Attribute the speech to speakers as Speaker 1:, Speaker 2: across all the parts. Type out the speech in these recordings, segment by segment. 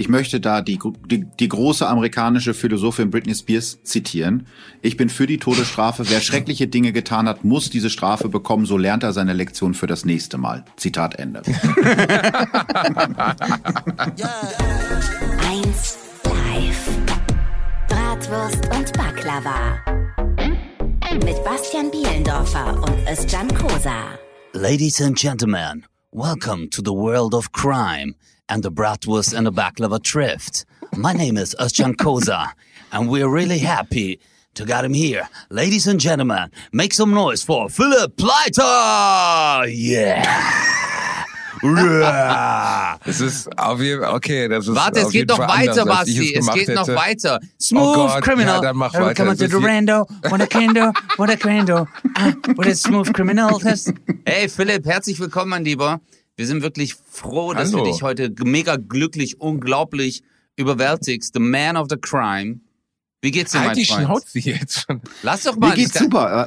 Speaker 1: Ich möchte da die große amerikanische Philosophin Britney Spears zitieren. Ich bin für die Todesstrafe. Wer schreckliche Dinge getan hat, muss diese Strafe bekommen. So lernt er seine Lektion für das nächste Mal. Zitat Ende.
Speaker 2: 1 Live. Bratwurst und Baklava. Mit Bastian Bielendorfer und Özcan Kosa.
Speaker 3: Ladies and gentlemen, welcome to the world of crime and the bratwurst and the baklava drift. My name is Özcan Kosa, and we're really happy to get him here. Ladies and gentlemen, make some noise for Philipp Pleiter! Yeah!
Speaker 4: Das ist auf jeden Fall, okay, das ist.
Speaker 3: Warte, es geht noch weiter, Basti. Es geht noch weiter. Smooth Criminal.
Speaker 4: Ja, dann mach weiter.
Speaker 3: Come on to Durando, what a candle. What a smooth criminal test. Hey Philipp, herzlich willkommen, mein Lieber. Wir sind wirklich froh, dass wir dich heute mega glücklich, unglaublich überwältigst. The man of the crime. Wie geht's dir, mein Freund?
Speaker 4: Die Schnauze jetzt schon.
Speaker 3: Lass doch mal.
Speaker 1: Mir geht's super.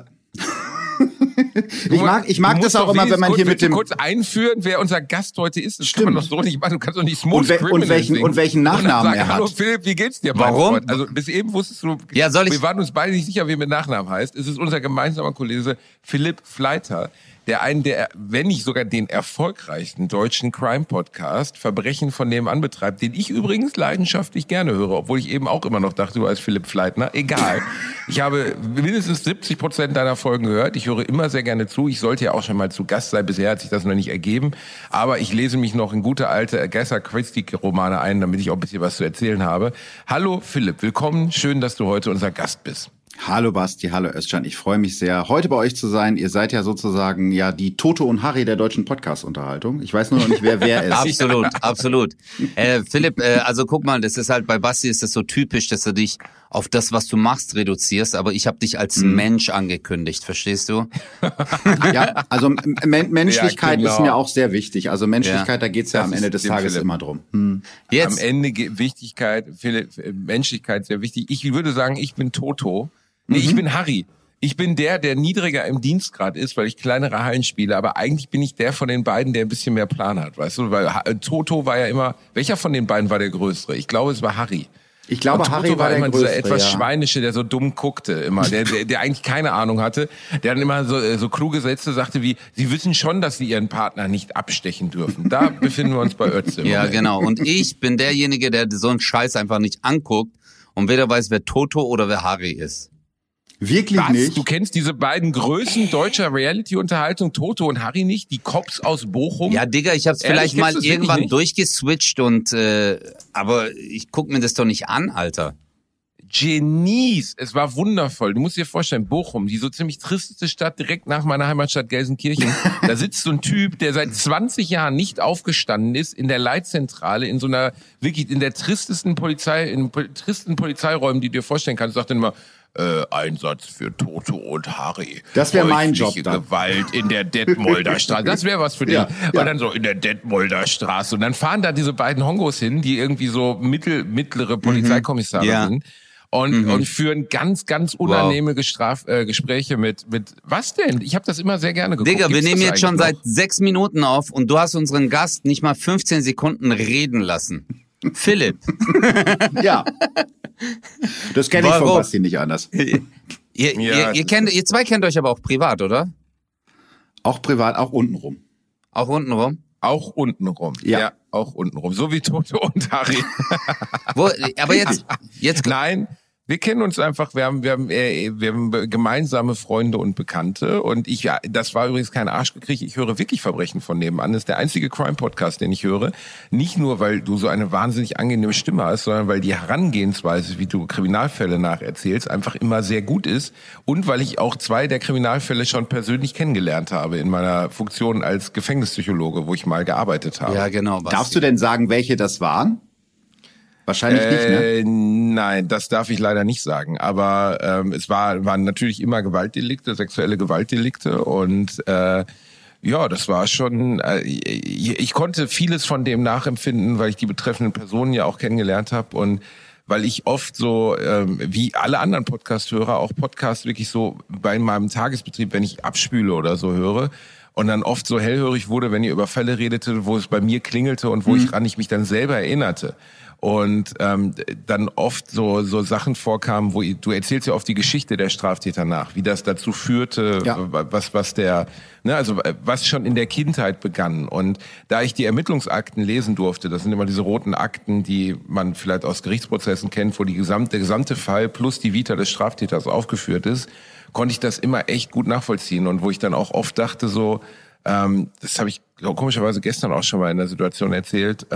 Speaker 1: Ich mag das auch immer, wenn man hier mit dem...
Speaker 4: kurz einführen, wer unser Gast heute ist. Das kann man doch so nicht machen. Du kannst doch nicht Smooth Criminal singen.
Speaker 1: Und welchen Nachnamen er hat.
Speaker 4: Hallo Philipp, wie geht's dir?
Speaker 3: Warum?
Speaker 4: Also bis eben wusstest du...
Speaker 3: Ja,
Speaker 4: wir waren uns beide nicht sicher, wie er mit Nachnamen heißt. Es ist unser gemeinsamer Kollege Philipp Pleiter, der wenn nicht sogar den erfolgreichsten deutschen Crime-Podcast Verbrechen von nebenan betreibt, den ich übrigens leidenschaftlich gerne höre, obwohl ich eben auch immer noch dachte, du als Philipp Fleitner. Egal. Ich habe mindestens 70% deiner Folgen gehört. Ich höre immer sehr gerne zu. Ich sollte ja auch schon mal zu Gast sein. Bisher hat sich das noch nicht ergeben. Aber ich lese mich noch in gute alte Agatha Christie-Romane ein, damit ich auch ein bisschen was zu erzählen habe. Hallo Philipp, willkommen. Schön, dass du heute unser Gast bist.
Speaker 1: Hallo Basti, hallo Özcan. Ich freue mich sehr, heute bei euch zu sein. Ihr seid ja sozusagen die Toto und Harry der deutschen Podcast-Unterhaltung. Ich weiß nur noch nicht, wer ist.
Speaker 3: Absolut. Philipp, also guck mal, das ist halt bei Basti ist das so typisch, dass du dich auf das, was du machst, reduzierst. Aber ich habe dich als Mensch angekündigt, verstehst du?
Speaker 1: Ja, also Menschlichkeit
Speaker 4: ja, genau.
Speaker 1: ist mir auch sehr wichtig. Also Menschlichkeit, da geht's ja am Ende des Tages
Speaker 4: Philipp
Speaker 1: immer drum.
Speaker 3: Jetzt.
Speaker 4: Am Ende Wichtigkeit, Philipp, Menschlichkeit sehr wichtig. Ich würde sagen, ich bin Toto. Nee, ich bin Harry. Ich bin der niedriger im Dienstgrad ist, weil ich kleinere Hallen spiele. Aber eigentlich bin ich der von den beiden, der ein bisschen mehr Plan hat, weißt du? Weil Toto war ja immer, welcher von den beiden war der Größere? Ich glaube, es war Harry.
Speaker 1: Ich glaube,
Speaker 4: und
Speaker 1: Harry
Speaker 4: Toto
Speaker 1: war
Speaker 4: immer
Speaker 1: Größere,
Speaker 4: dieser etwas
Speaker 1: ja.
Speaker 4: Schweinische, der so dumm guckte immer, der eigentlich keine Ahnung hatte, der dann immer so kluge Sätze sagte wie, Sie wissen schon, dass Sie Ihren Partner nicht abstechen dürfen. Da befinden wir uns bei Özcan.
Speaker 3: Ja, genau. Und ich bin derjenige, der so einen Scheiß einfach nicht anguckt und weder weiß, wer Toto oder wer Harry ist.
Speaker 1: Wirklich
Speaker 4: Was?
Speaker 1: nicht?
Speaker 4: Du kennst diese beiden Größen deutscher Reality-Unterhaltung, Toto und Harry nicht? Die Cops aus Bochum?
Speaker 3: Ja, Digga, ich hab's
Speaker 4: Ehrlich,
Speaker 3: vielleicht mal
Speaker 4: kennst du es
Speaker 3: irgendwann
Speaker 4: wirklich
Speaker 3: durchgeswitcht aber ich guck mir das doch nicht an, Alter.
Speaker 4: Genies. Es war wundervoll. Du musst dir vorstellen, Bochum, die so ziemlich tristeste Stadt direkt nach meiner Heimatstadt Gelsenkirchen. Da sitzt so ein Typ, der seit 20 Jahren nicht aufgestanden ist in der Leitzentrale, in so einer, wirklich in der tristen Polizeiräumen, die du dir vorstellen kannst, sagt dann immer, Einsatz für Toto und Harry.
Speaker 1: Das wäre mein Job dann.
Speaker 4: Gewalt in der Detmolder Straße. Das wäre was für dich.
Speaker 1: Ja.
Speaker 4: Und dann so in der Detmolder Straße. Und dann fahren da diese beiden Hongos hin, die irgendwie so mittlere Polizeikommissare sind. Und führen ganz, ganz unannehmliche Gespräche mit was denn? Ich habe das immer sehr gerne geguckt.
Speaker 3: Digga, wir
Speaker 4: Gibt's
Speaker 3: nehmen
Speaker 4: das
Speaker 3: jetzt schon
Speaker 4: eigentlich
Speaker 3: seit 6 Minuten auf und du hast unseren Gast nicht mal 15 Sekunden reden lassen. Philipp.
Speaker 1: Ja. Das kenne ich von Basti nicht anders.
Speaker 3: Ihr zwei kennt euch aber auch privat, oder?
Speaker 1: Auch privat, auch untenrum.
Speaker 3: Auch untenrum?
Speaker 4: Auch untenrum. Ja, auch untenrum. So wie Toto und Harry.
Speaker 3: Aber jetzt
Speaker 4: Nein, wir kennen uns einfach, wir haben gemeinsame Freunde und Bekannte und das war übrigens kein Arschgekrieg, ich höre wirklich Verbrechen von nebenan. Das ist der einzige Crime-Podcast, den ich höre. Nicht nur, weil du so eine wahnsinnig angenehme Stimme hast, sondern weil die Herangehensweise, wie du Kriminalfälle nacherzählst, einfach immer sehr gut ist und weil ich auch 2 der Kriminalfälle schon persönlich kennengelernt habe in meiner Funktion als Gefängnispsychologe, wo ich mal gearbeitet habe.
Speaker 3: Ja, genau. Basti.
Speaker 1: Darfst du denn sagen, welche das waren? Wahrscheinlich nicht, ne?
Speaker 4: Nein, das darf ich leider nicht sagen. Aber es waren natürlich immer Gewaltdelikte, sexuelle Gewaltdelikte und das war schon. Ich konnte vieles von dem nachempfinden, weil ich die betreffenden Personen ja auch kennengelernt habe und weil ich oft so, wie alle anderen Podcast-Hörer, auch Podcasts wirklich so bei meinem Tagesbetrieb, wenn ich abspüle oder so höre. und dann oft so hellhörig wurde, wenn ihr über Fälle redete, wo es bei mir klingelte und woran ich mich dann selber erinnerte. Und dann oft so Sachen vorkamen, wo du erzählst ja oft die Geschichte der Straftäter nach, wie das dazu führte, was schon in der Kindheit begann. Und da ich die Ermittlungsakten lesen durfte, das sind immer diese roten Akten, die man vielleicht aus Gerichtsprozessen kennt, wo der gesamte Fall plus die Vita des Straftäters aufgeführt ist, konnte ich das immer echt gut nachvollziehen. Und wo ich dann auch oft dachte so, das habe ich komischerweise gestern auch schon mal in der Situation erzählt,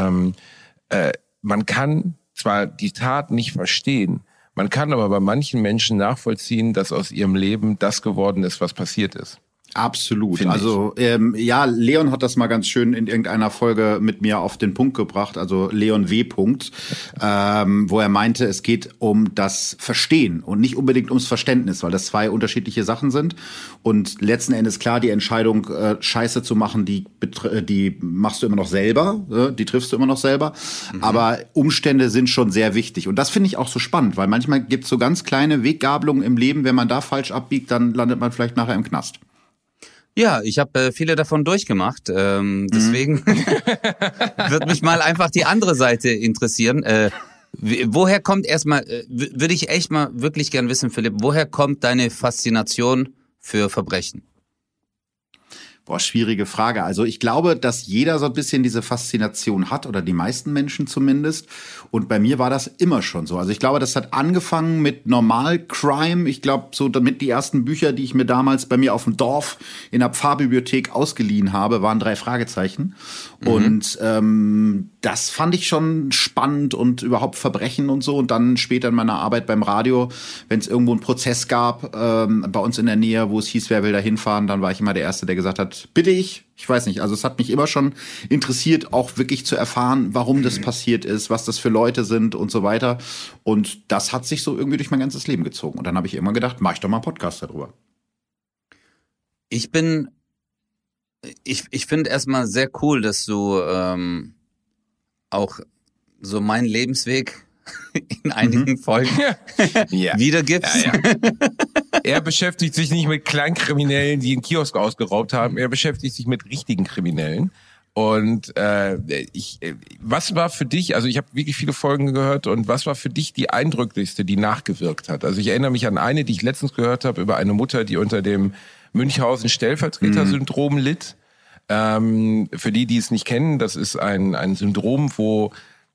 Speaker 4: man kann zwar die Tat nicht verstehen, man kann aber bei manchen Menschen nachvollziehen, dass aus ihrem Leben das geworden ist, was passiert ist.
Speaker 1: Absolut. Also Leon hat das mal ganz schön in irgendeiner Folge mit mir auf den Punkt gebracht, also Leon W. Punkt, wo er meinte, es geht um das Verstehen und nicht unbedingt ums Verständnis, weil das zwei unterschiedliche Sachen sind. Und letzten Endes klar, die Entscheidung, Scheiße zu machen, die machst du immer noch selber, die triffst du immer noch selber. Aber Umstände sind schon sehr wichtig. Und das finde ich auch so spannend, weil manchmal gibt es so ganz kleine Weggabelungen im Leben, wenn man da falsch abbiegt, dann landet man vielleicht nachher im Knast.
Speaker 3: Ja, ich habe viele davon durchgemacht. Deswegen wird mich mal einfach die andere Seite interessieren. Woher kommt erstmal, würde ich echt mal wirklich gern wissen, Philipp, woher kommt deine Faszination für Verbrechen?
Speaker 1: Boah, schwierige Frage. Also ich glaube, dass jeder so ein bisschen diese Faszination hat oder die meisten Menschen zumindest. Und bei mir war das immer schon so. Also ich glaube, das hat angefangen mit Normal-Crime. Ich glaube, so damit die ersten Bücher, die ich mir damals bei mir auf dem Dorf in der Pfarrbibliothek ausgeliehen habe, waren 3 Fragezeichen. Und das fand ich schon spannend und überhaupt Verbrechen und so. Und dann später in meiner Arbeit beim Radio, wenn es irgendwo einen Prozess gab, bei uns in der Nähe, wo es hieß, wer will da hinfahren, dann war ich immer der Erste, der gesagt hat, bitte ich weiß nicht, also es hat mich immer schon interessiert, auch wirklich zu erfahren, warum das passiert ist, was das für Leute sind und so weiter. Und das hat sich so irgendwie durch mein ganzes Leben gezogen. Und dann habe ich immer gedacht, mach ich doch mal einen Podcast darüber.
Speaker 3: Ich finde erstmal sehr cool, dass du auch so meinen Lebensweg in einigen Folgen wiedergibst. Ja.
Speaker 4: Er beschäftigt sich nicht mit Kleinkriminellen, die einen Kiosk ausgeraubt haben. Er beschäftigt sich mit richtigen Kriminellen. Und was war für dich, also ich habe wirklich viele Folgen gehört, und was war für dich die eindrücklichste, die nachgewirkt hat? Also ich erinnere mich an eine, die ich letztens gehört habe, über eine Mutter, die unter dem Münchhausen-Stellvertreter-Syndrom litt. Für die es nicht kennen, das ist ein Syndrom, wo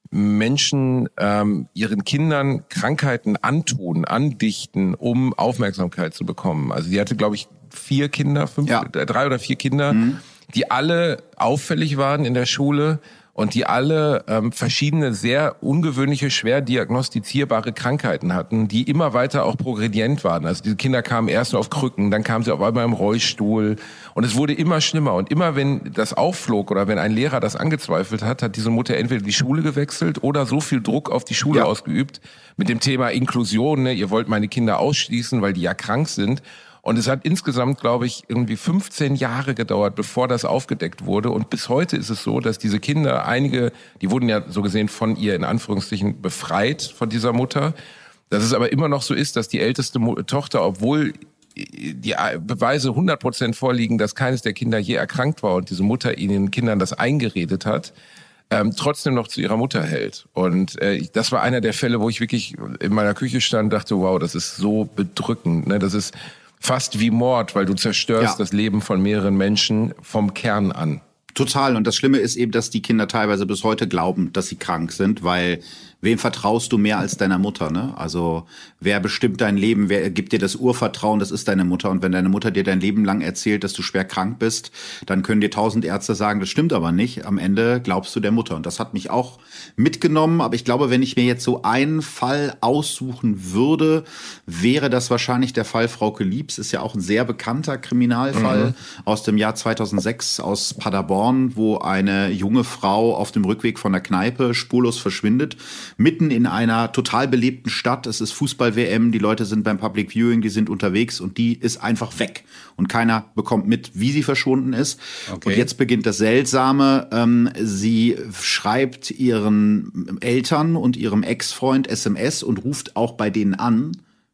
Speaker 4: Menschen ihren Kindern Krankheiten andichten, um Aufmerksamkeit zu bekommen. Also sie hatte, glaube ich, 4 Kinder, 3 oder 4 Kinder, die alle auffällig waren in der Schule und die alle verschiedene sehr ungewöhnliche, schwer diagnostizierbare Krankheiten hatten, die immer weiter auch progredient waren. Also diese Kinder kamen erst nur auf Krücken, dann kamen sie auf einmal im Rollstuhl und es wurde immer schlimmer. Und immer wenn das aufflog oder wenn ein Lehrer das angezweifelt hat, hat diese Mutter entweder die Schule gewechselt oder so viel Druck auf die Schule ausgeübt mit dem Thema Inklusion, ne? Ihr wollt meine Kinder ausschließen, weil die ja krank sind. Und es hat insgesamt, glaube ich, irgendwie 15 Jahre gedauert, bevor das aufgedeckt wurde. Und bis heute ist es so, dass diese Kinder, einige, die wurden ja so gesehen von ihr in Anführungsstrichen befreit von dieser Mutter. Dass es aber immer noch so ist, dass die älteste Tochter, obwohl die Beweise 100% vorliegen, dass keines der Kinder je erkrankt war und diese Mutter ihnen Kindern das eingeredet hat, trotzdem noch zu ihrer Mutter hält. Und das war einer der Fälle, wo ich wirklich in meiner Küche stand und dachte, wow, das ist so bedrückend. Ne? Das ist fast wie Mord, weil du zerstörst das Leben von mehreren Menschen vom Kern an.
Speaker 1: Total. Und das Schlimme ist eben, dass die Kinder teilweise bis heute glauben, dass sie krank sind, weil wem vertraust du mehr als deiner Mutter, ne? Also wer bestimmt dein Leben, wer gibt dir das Urvertrauen, das ist deine Mutter. Und wenn deine Mutter dir dein Leben lang erzählt, dass du schwer krank bist, dann können dir 1000 Ärzte sagen, das stimmt aber nicht. Am Ende glaubst du der Mutter. Und das hat mich auch mitgenommen. Aber ich glaube, wenn ich mir jetzt so einen Fall aussuchen würde, wäre das wahrscheinlich der Fall Frauke Liebs. Ist ja auch ein sehr bekannter Kriminalfall aus dem Jahr 2006 aus Paderborn, wo eine junge Frau auf dem Rückweg von der Kneipe spurlos verschwindet. Mitten in einer total belebten Stadt. Es ist Fußball-WM, die Leute sind beim Public Viewing, die sind unterwegs und die ist einfach weg. Und keiner bekommt mit, wie sie verschwunden ist. Okay. Und jetzt beginnt das Seltsame. Sie schreibt ihren Eltern und ihrem Ex-Freund SMS und ruft auch bei denen an,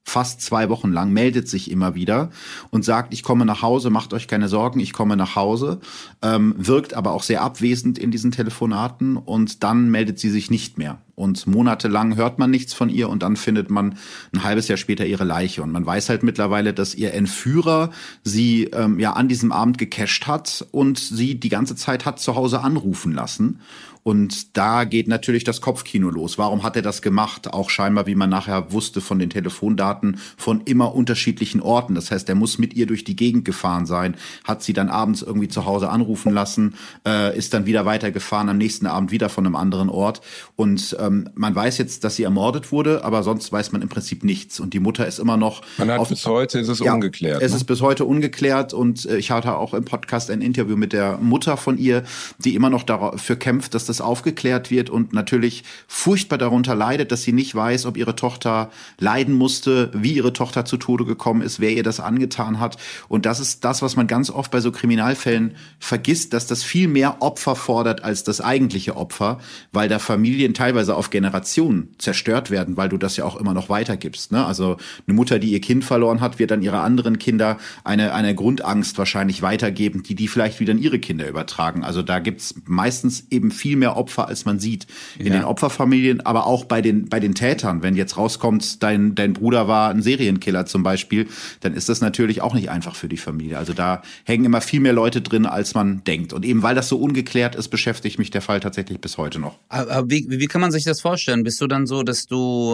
Speaker 1: fast 2 Wochen lang, meldet sich immer wieder und sagt, ich komme nach Hause, macht euch keine Sorgen, ich komme nach Hause, wirkt aber auch sehr abwesend in diesen Telefonaten und dann meldet sie sich nicht mehr. Und monatelang hört man nichts von ihr und dann findet man ein halbes Jahr später ihre Leiche. Und man weiß halt mittlerweile, dass ihr Entführer sie an diesem Abend gecasht hat und sie die ganze Zeit hat zu Hause anrufen lassen. Und da geht natürlich das Kopfkino los. Warum hat er das gemacht? Auch scheinbar, wie man nachher wusste, von den Telefondaten von immer unterschiedlichen Orten. Das heißt, er muss mit ihr durch die Gegend gefahren sein, hat sie dann abends irgendwie zu Hause anrufen lassen, ist dann wieder weitergefahren, am nächsten Abend wieder von einem anderen Ort. Und man weiß jetzt, dass sie ermordet wurde, aber sonst weiß man im Prinzip nichts. Und die Mutter ist immer noch...
Speaker 4: Bis heute ist es ungeklärt.
Speaker 1: Es ist bis heute ungeklärt. Und ich hatte auch im Podcast ein Interview mit der Mutter von ihr, die immer noch dafür kämpft, dass das aufgeklärt wird und natürlich furchtbar darunter leidet, dass sie nicht weiß, ob ihre Tochter leiden musste, wie ihre Tochter zu Tode gekommen ist, wer ihr das angetan hat. Und das ist das, was man ganz oft bei so Kriminalfällen vergisst, dass das viel mehr Opfer fordert als das eigentliche Opfer, weil da Familien teilweise auf Generationen zerstört werden, weil du das ja auch immer noch weitergibst. Ne? Also eine Mutter, die ihr Kind verloren hat, wird dann ihre anderen Kinder eine Grundangst wahrscheinlich weitergeben, die vielleicht wieder an ihre Kinder übertragen. Also da gibt's meistens eben viel mehr Opfer, als man sieht in den Opferfamilien, aber auch bei den Tätern. Wenn jetzt rauskommt, dein Bruder war ein Serienkiller zum Beispiel, dann ist das natürlich auch nicht einfach für die Familie. Also da hängen immer viel mehr Leute drin, als man denkt. Und eben weil das so ungeklärt ist, beschäftigt mich der Fall tatsächlich bis heute noch.
Speaker 3: Aber wie kann man sich das vorstellen? Bist du dann so, dass du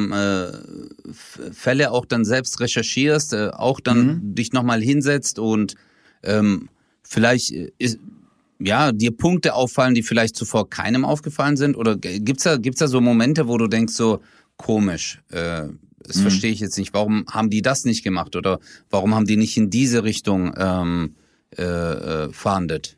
Speaker 3: Fälle auch dann selbst recherchierst, auch dann dich nochmal hinsetzt und vielleicht dir Punkte auffallen, die vielleicht zuvor keinem aufgefallen sind? Oder gibt's da so Momente, wo du denkst so, komisch, das verstehe ich jetzt nicht, warum haben die das nicht gemacht? Oder warum haben die nicht in diese Richtung fahndet?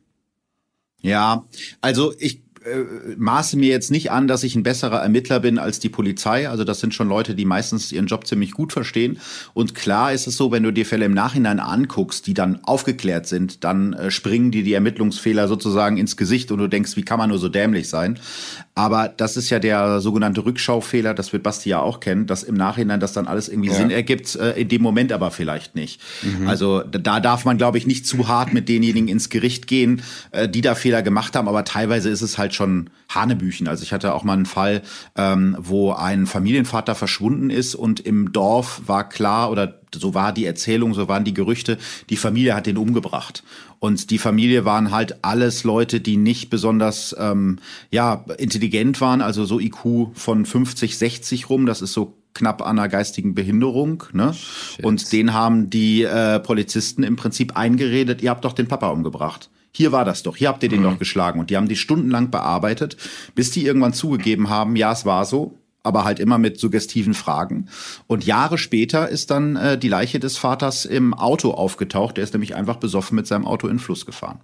Speaker 1: Ja, also ich maße mir jetzt nicht an, dass ich ein besserer Ermittler bin als die Polizei. Also das sind schon Leute, die meistens ihren Job ziemlich gut verstehen. Und klar ist es so, wenn du dir Fälle im Nachhinein anguckst, die dann aufgeklärt sind, dann springen dir die Ermittlungsfehler sozusagen ins Gesicht und du denkst, wie kann man nur so dämlich sein? Aber das ist ja der sogenannte Rückschaufehler, das wird Basti ja auch kennen, dass im Nachhinein das dann alles irgendwie Sinn ergibt, in dem Moment aber vielleicht nicht. Also da darf man, glaube ich, nicht zu hart mit denjenigen ins Gericht gehen, die da Fehler gemacht haben, aber teilweise ist es halt schon Hanebüchen. Also ich hatte auch mal einen Fall, wo ein Familienvater verschwunden ist und im Dorf war klar, oder so war die Erzählung, so waren die Gerüchte, die Familie hat den umgebracht. Und die Familie waren halt alles Leute, die nicht besonders intelligent waren, also so IQ von 50, 60 rum, das ist so knapp an einer geistigen Behinderung, ne? Und den haben die Polizisten im Prinzip eingeredet, ihr habt doch den Papa umgebracht. Hier war das doch, hier habt ihr den doch geschlagen. Und die haben die stundenlang bearbeitet, bis die irgendwann zugegeben haben, ja, es war so, aber halt immer mit suggestiven Fragen. Und Jahre später ist dann die Leiche des Vaters im Auto aufgetaucht. Der ist nämlich einfach besoffen mit seinem Auto in den Fluss gefahren.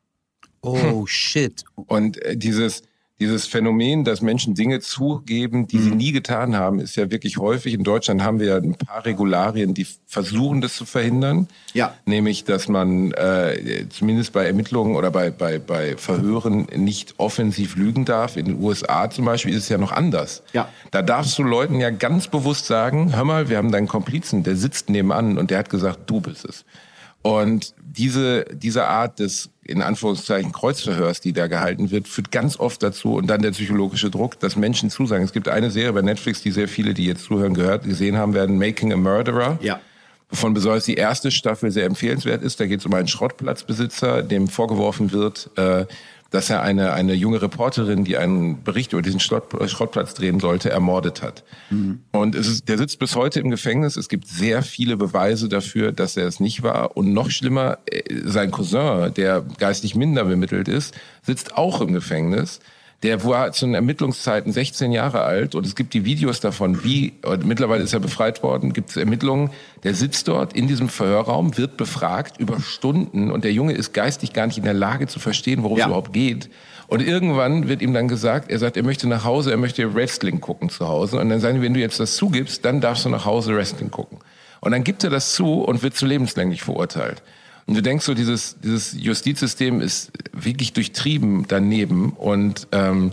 Speaker 3: Oh, shit.
Speaker 4: Und dieses Phänomen, dass Menschen Dinge zugeben, die sie nie getan haben, ist ja wirklich häufig. In Deutschland haben wir ja ein paar Regularien, die versuchen, das zu verhindern. Ja. Nämlich, dass man zumindest bei Ermittlungen oder bei Verhören nicht offensiv lügen darf. In den USA zum Beispiel ist es ja noch anders. Ja. Da darfst du Leuten ja ganz bewusst sagen, hör mal, wir haben deinen Komplizen, der sitzt nebenan und der hat gesagt, du bist es. Und diese Art des, in Anführungszeichen, Kreuzverhörs, die da gehalten wird, führt ganz oft dazu, und dann der psychologische Druck, dass Menschen zusagen. Es gibt eine Serie bei Netflix, die sehr viele, die jetzt zuhören, gesehen haben werden, Making a Murderer. Ja. Wovon besonders die erste Staffel sehr empfehlenswert ist. Da geht es um einen Schrottplatzbesitzer, dem vorgeworfen wird, dass er eine junge Reporterin, die einen Bericht über diesen Schrottplatz drehen sollte, ermordet hat. Mhm. Und der sitzt bis heute im Gefängnis. Es gibt sehr viele Beweise dafür, dass er es nicht war. Und noch schlimmer, sein Cousin, der geistig minder bemittelt ist, sitzt auch im Gefängnis. Der war zu den Ermittlungszeiten 16 Jahre alt und es gibt die Videos davon, mittlerweile ist er befreit worden, gibt es Ermittlungen, der sitzt dort in diesem Verhörraum, wird befragt über Stunden und der Junge ist geistig gar nicht in der Lage zu verstehen, worum es überhaupt geht. Und irgendwann wird ihm dann gesagt, er sagt, er möchte nach Hause, er möchte Wrestling gucken zu Hause. Und dann sagen die, wenn du jetzt das zugibst, dann darfst du nach Hause Wrestling gucken. Und dann gibt er das zu und wird zu lebenslänglich verurteilt. Und du denkst so, dieses Justizsystem ist wirklich durchtrieben daneben und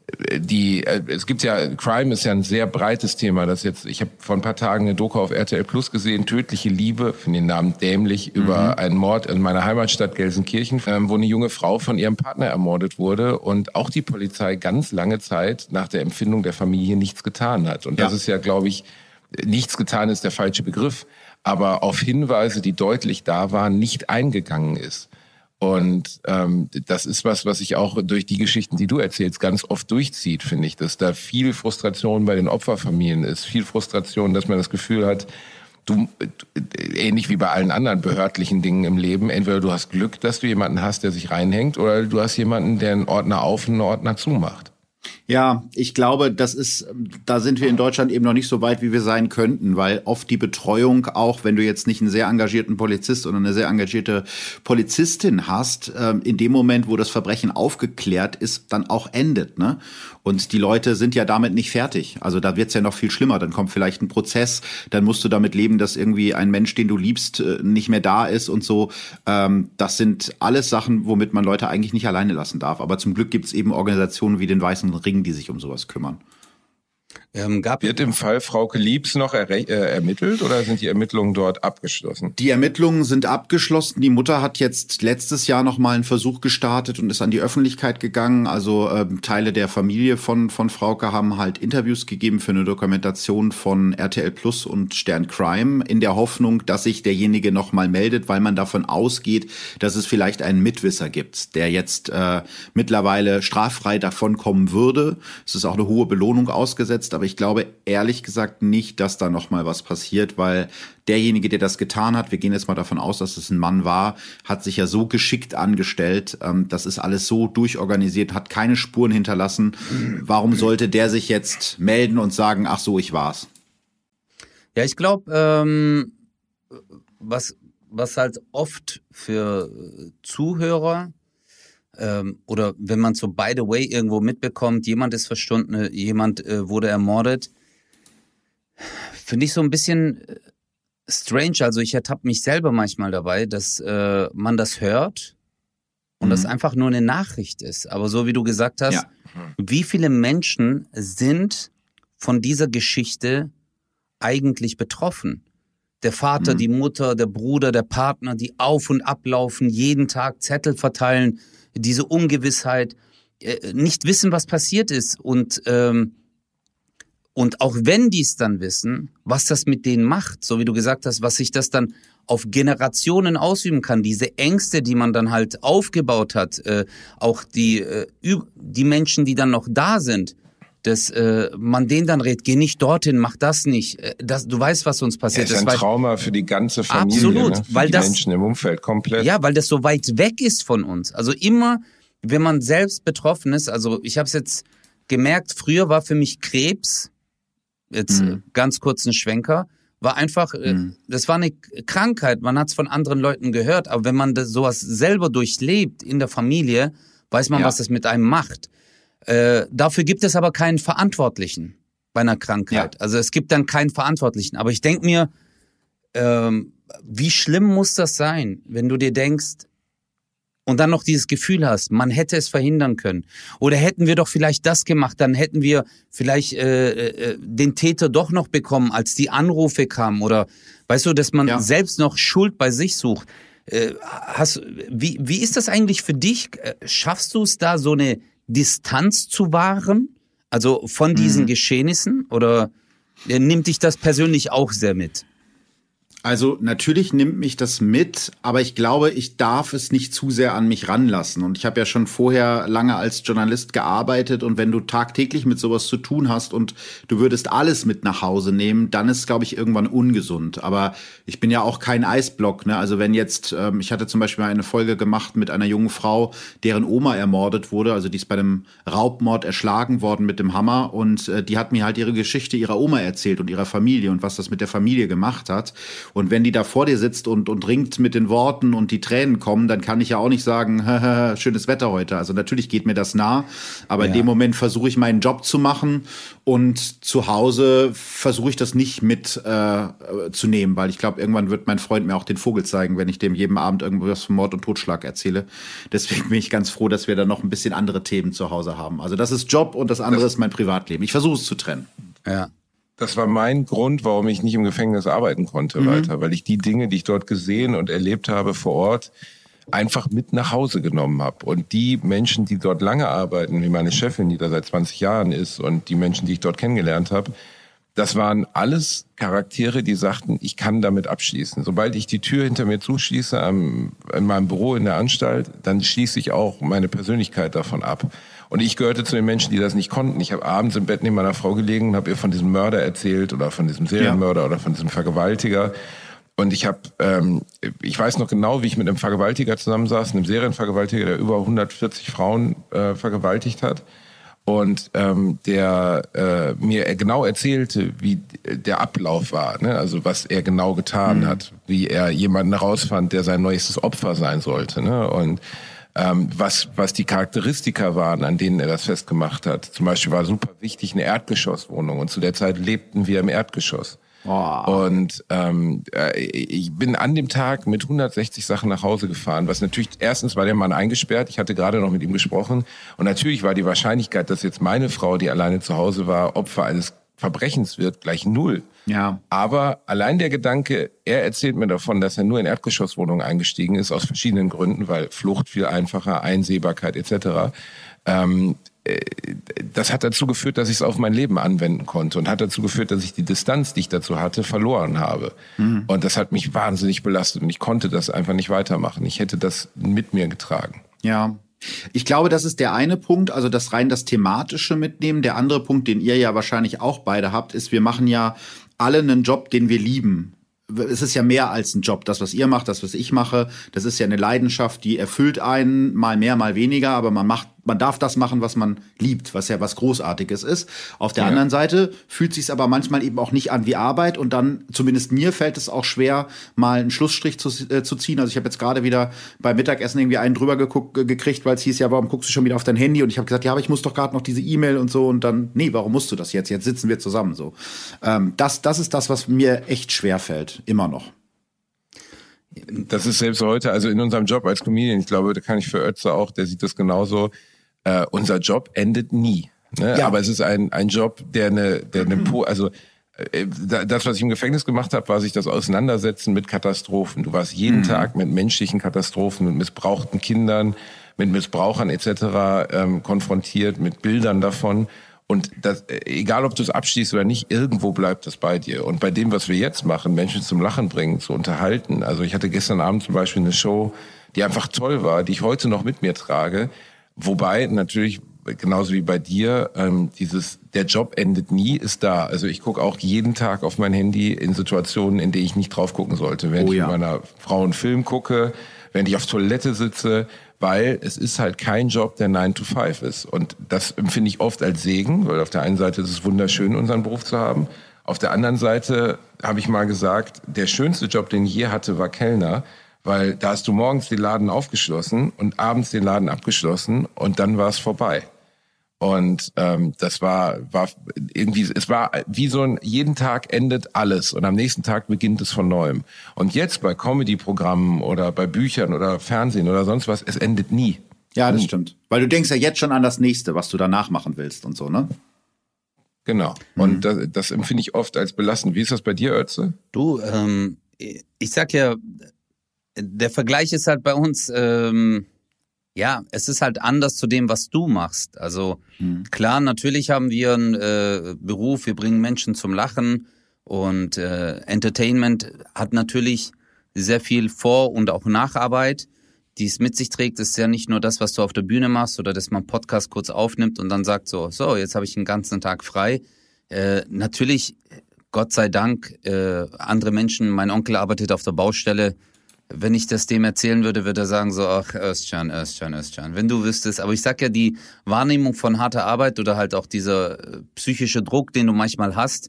Speaker 4: es gibt ja, Crime ist ja ein sehr breites Thema. Ich habe vor ein paar Tagen eine Doku auf RTL Plus gesehen, Tödliche Liebe, finde den Namen dämlich, über einen Mord in meiner Heimatstadt Gelsenkirchen, wo eine junge Frau von ihrem Partner ermordet wurde und auch die Polizei ganz lange Zeit nach der Empfindung der Familie nichts getan hat. Und das ist ja, glaube ich, nichts getan ist der falsche Begriff, aber auf Hinweise, die deutlich da waren, nicht eingegangen ist. Und das ist was sich auch durch die Geschichten, die du erzählst, ganz oft durchzieht, finde ich, dass da viel Frustration bei den Opferfamilien ist, viel Frustration, dass man das Gefühl hat, du ähnlich wie bei allen anderen behördlichen Dingen im Leben, entweder du hast Glück, dass du jemanden hast, der sich reinhängt, oder du hast jemanden, der einen Ordner auf und einen Ordner zumacht.
Speaker 1: Ja, ich glaube, da sind wir in Deutschland eben noch nicht so weit, wie wir sein könnten, weil oft die Betreuung, auch wenn du jetzt nicht einen sehr engagierten Polizist oder eine sehr engagierte Polizistin hast, in dem Moment, wo das Verbrechen aufgeklärt ist, dann auch endet, ne? Und die Leute sind ja damit nicht fertig. Also da wird's ja noch viel schlimmer. Dann kommt vielleicht ein Prozess, dann musst du damit leben, dass irgendwie ein Mensch, den du liebst, nicht mehr da ist und so. Das sind alles Sachen, womit man Leute eigentlich nicht alleine lassen darf. Aber zum Glück gibt's eben Organisationen wie den Weißen Ring, die sich um sowas kümmern.
Speaker 4: Wird im Fall Frauke Liebs noch ermittelt oder sind die Ermittlungen dort abgeschlossen?
Speaker 1: Die Ermittlungen sind abgeschlossen. Die Mutter hat jetzt letztes Jahr noch mal einen Versuch gestartet und ist an die Öffentlichkeit gegangen. Also Teile der Familie von Frauke haben halt Interviews gegeben für eine Dokumentation von RTL Plus und Stern Crime in der Hoffnung, dass sich derjenige noch mal meldet, weil man davon ausgeht, dass es vielleicht einen Mitwisser gibt, der jetzt mittlerweile straffrei davonkommen würde. Es ist auch eine hohe Belohnung ausgesetzt, aber ich glaube ehrlich gesagt nicht, dass da noch mal was passiert, weil derjenige, der das getan hat, wir gehen jetzt mal davon aus, dass es ein Mann war, hat sich ja so geschickt angestellt, das ist alles so durchorganisiert, hat keine Spuren hinterlassen. Warum sollte der sich jetzt melden und sagen, ach so, ich war's?
Speaker 3: Ja, ich glaube, was halt oft für Zuhörer oder wenn man so by the way irgendwo mitbekommt, jemand ist verstorben, jemand wurde ermordet, finde ich so ein bisschen strange. Also ich ertappe mich selber manchmal dabei, dass man das hört und das einfach nur eine Nachricht ist. Aber so wie du gesagt hast, wie viele Menschen sind von dieser Geschichte eigentlich betroffen? Der Vater, die Mutter, der Bruder, der Partner, die auf und ablaufen, jeden Tag Zettel verteilen, diese Ungewissheit, nicht wissen, was passiert ist und auch wenn die es dann wissen, was das mit denen macht, so wie du gesagt hast, was sich das dann auf Generationen ausüben kann, diese Ängste, die man dann halt aufgebaut hat, auch die Menschen, die dann noch da sind, dass man denen dann redet, geh nicht dorthin, mach das nicht, du weißt, was uns passiert.
Speaker 4: Das ist ein Trauma für die ganze Familie,
Speaker 3: absolut,
Speaker 4: ne? Für
Speaker 3: weil
Speaker 4: die Menschen im Umfeld komplett.
Speaker 3: Ja, weil das so weit weg ist von uns. Also immer, wenn man selbst betroffen ist, also ich habe es jetzt gemerkt, früher war für mich Krebs, jetzt ganz kurz ein Schwenker, war einfach, das war eine Krankheit, man hat es von anderen Leuten gehört, aber wenn man sowas selber durchlebt in der Familie, weiß man, was das mit einem macht. Dafür gibt es aber keinen Verantwortlichen bei einer Krankheit. Ja. Also es gibt dann keinen Verantwortlichen. Aber ich denke mir, wie schlimm muss das sein, wenn du dir denkst und dann noch dieses Gefühl hast, man hätte es verhindern können. Oder hätten wir doch vielleicht das gemacht, dann hätten wir vielleicht den Täter doch noch bekommen, als die Anrufe kamen. Oder weißt du, dass man selbst noch Schuld bei sich sucht. Wie ist das eigentlich für dich? Schaffst du es da, so eine Distanz zu wahren, also von diesen Geschehnissen, oder nimmt dich das persönlich auch sehr mit?
Speaker 1: Also natürlich nimmt mich das mit, aber ich glaube, ich darf es nicht zu sehr an mich ranlassen. Und ich habe ja schon vorher lange als Journalist gearbeitet und wenn du tagtäglich mit sowas zu tun hast und du würdest alles mit nach Hause nehmen, dann ist es, glaube ich, irgendwann ungesund. Aber ich bin ja auch kein Eisblock, ne? Also wenn jetzt, ich hatte zum Beispiel eine Folge gemacht mit einer jungen Frau, deren Oma ermordet wurde, also die ist bei einem Raubmord erschlagen worden mit dem Hammer und die hat mir halt ihre Geschichte ihrer Oma erzählt und ihrer Familie und was das mit der Familie gemacht hat. Und wenn die da vor dir sitzt und ringt mit den Worten und die Tränen kommen, dann kann ich ja auch nicht sagen, schönes Wetter heute. Also natürlich geht mir das nah, aber in dem Moment versuche ich meinen Job zu machen und zu Hause versuche ich das nicht mit zu nehmen, weil ich glaube, irgendwann wird mein Freund mir auch den Vogel zeigen, wenn ich dem jeden Abend irgendwas von Mord und Totschlag erzähle. Deswegen bin ich ganz froh, dass wir da noch ein bisschen andere Themen zu Hause haben. Also das ist Job und das andere ist mein Privatleben. Ich versuche es zu trennen.
Speaker 3: Ja.
Speaker 4: Das war mein Grund, warum ich nicht im Gefängnis arbeiten konnte weiter, weil ich die Dinge, die ich dort gesehen und erlebt habe vor Ort, einfach mit nach Hause genommen habe. Und die Menschen, die dort lange arbeiten, wie meine Chefin, die da seit 20 Jahren ist, und die Menschen, die ich dort kennengelernt habe, das waren alles Charaktere, die sagten, ich kann damit abschließen. Sobald ich die Tür hinter mir zuschließe in meinem Büro in der Anstalt, dann schließe ich auch meine Persönlichkeit davon ab. Und ich gehörte zu den Menschen, die das nicht konnten. Ich habe abends im Bett neben meiner Frau gelegen und habe ihr von diesem Mörder erzählt oder von diesem Serienmörder oder von diesem Vergewaltiger. Und ich weiß noch genau, wie ich mit einem Vergewaltiger zusammensaß, einem Serienvergewaltiger, der über 140 Frauen vergewaltigt hat. Und der mir genau erzählte, wie der Ablauf war, ne? Also was er genau getan hat, wie er jemanden herausfand, der sein neuestes Opfer sein sollte, ne? Und was die Charakteristika waren, an denen er das festgemacht hat. Zum Beispiel war super wichtig eine Erdgeschosswohnung, und zu der Zeit lebten wir im Erdgeschoss. Oh. Und ich bin an dem Tag mit 160 Sachen nach Hause gefahren, was natürlich, erstens war der Mann eingesperrt, ich hatte gerade noch mit ihm gesprochen, und natürlich war die Wahrscheinlichkeit, dass jetzt meine Frau, die alleine zu Hause war, Opfer eines Verbrechens wird, gleich 0.
Speaker 1: Ja.
Speaker 4: Aber allein der Gedanke, er erzählt mir davon, dass er nur in Erdgeschosswohnungen eingestiegen ist, aus verschiedenen Gründen, weil Flucht viel einfacher, Einsehbarkeit etc., das hat dazu geführt, dass ich es auf mein Leben anwenden konnte, und hat dazu geführt, dass ich die Distanz, die ich dazu hatte, verloren habe. Und das hat mich wahnsinnig belastet, und ich konnte das einfach nicht weitermachen. Ich hätte das mit mir getragen.
Speaker 1: Ja. Ich glaube, das ist der eine Punkt, also das Thematische mitnehmen. Der andere Punkt, den ihr ja wahrscheinlich auch beide habt, ist, wir machen ja alle einen Job, den wir lieben. Es ist ja mehr als ein Job. Das, was ihr macht, das, was ich mache, das ist ja eine Leidenschaft, die erfüllt einen, mal mehr, mal weniger, aber man darf das machen, was man liebt, was ja was Großartiges ist. Auf der anderen Seite fühlt sich's aber manchmal eben auch nicht an wie Arbeit, und dann, zumindest mir fällt es auch schwer, mal einen Schlussstrich zu ziehen. Also ich habe jetzt gerade wieder beim Mittagessen irgendwie einen drüber gekriegt, weil es hieß, ja, warum guckst du schon wieder auf dein Handy? Und ich habe gesagt, ja, aber ich muss doch gerade noch diese E-Mail und so, und dann, nee, warum musst du das jetzt? Jetzt sitzen wir zusammen so. Das ist das, was mir echt schwer fällt, immer noch.
Speaker 4: Das ist selbst heute, also in unserem Job als Comedian, ich glaube, da kann ich für Ötze auch, der sieht das genauso. Unser Job endet nie, ne? Ja. Aber es ist ein Job, das, was ich im Gefängnis gemacht habe, war sich das Auseinandersetzen mit Katastrophen. Du warst jeden Tag mit menschlichen Katastrophen, mit missbrauchten Kindern, mit Missbrauchern etc. Konfrontiert, mit Bildern davon. Und das, egal ob du es abschließt oder nicht, irgendwo bleibt das bei dir. Und bei dem, was wir jetzt machen, Menschen zum Lachen bringen, zu unterhalten. Also ich hatte gestern Abend zum Beispiel eine Show, die einfach toll war, die ich heute noch mit mir trage. Wobei natürlich, genauso wie bei dir, der Job endet nie, ist da. Also ich gucke auch jeden Tag auf mein Handy in Situationen, in denen ich nicht drauf gucken sollte. Wenn ich mit meiner Frau einen Film gucke, wenn ich auf Toilette sitze, weil es ist halt kein Job, der 9 to 5 ist. Und das empfinde ich oft als Segen, weil auf der einen Seite ist es wunderschön, unseren Beruf zu haben. Auf der anderen Seite habe ich mal gesagt, der schönste Job, den ich je hatte, war Kellner. Weil da hast du morgens den Laden aufgeschlossen und abends den Laden abgeschlossen, und dann war es vorbei. Und das war irgendwie, es war wie so ein, jeden Tag endet alles und am nächsten Tag beginnt es von neuem. Und jetzt bei Comedy-Programmen oder bei Büchern oder Fernsehen oder sonst was, es endet nie.
Speaker 1: Ja, das stimmt. Weil du denkst ja jetzt schon an das Nächste, was du danach machen willst und so, ne?
Speaker 4: Genau. Und das empfinde ich oft als belastend. Wie ist das bei dir, Ötze?
Speaker 3: Du, ich sag ja, der Vergleich ist halt bei uns, es ist halt anders zu dem, was du machst. Also klar, natürlich haben wir einen Beruf, wir bringen Menschen zum Lachen, und Entertainment hat natürlich sehr viel Vor- und auch Nacharbeit, die es mit sich trägt. Es ist ja nicht nur das, was du auf der Bühne machst oder dass man einen Podcast kurz aufnimmt und dann sagt so, jetzt habe ich den ganzen Tag frei. Natürlich, Gott sei Dank, andere Menschen, mein Onkel arbeitet auf der Baustelle. Wenn ich das dem erzählen würde, würde er sagen so, ach, Özcan, wenn du wüsstest. Aber ich sag ja, die Wahrnehmung von harter Arbeit oder halt auch dieser psychische Druck, den du manchmal hast,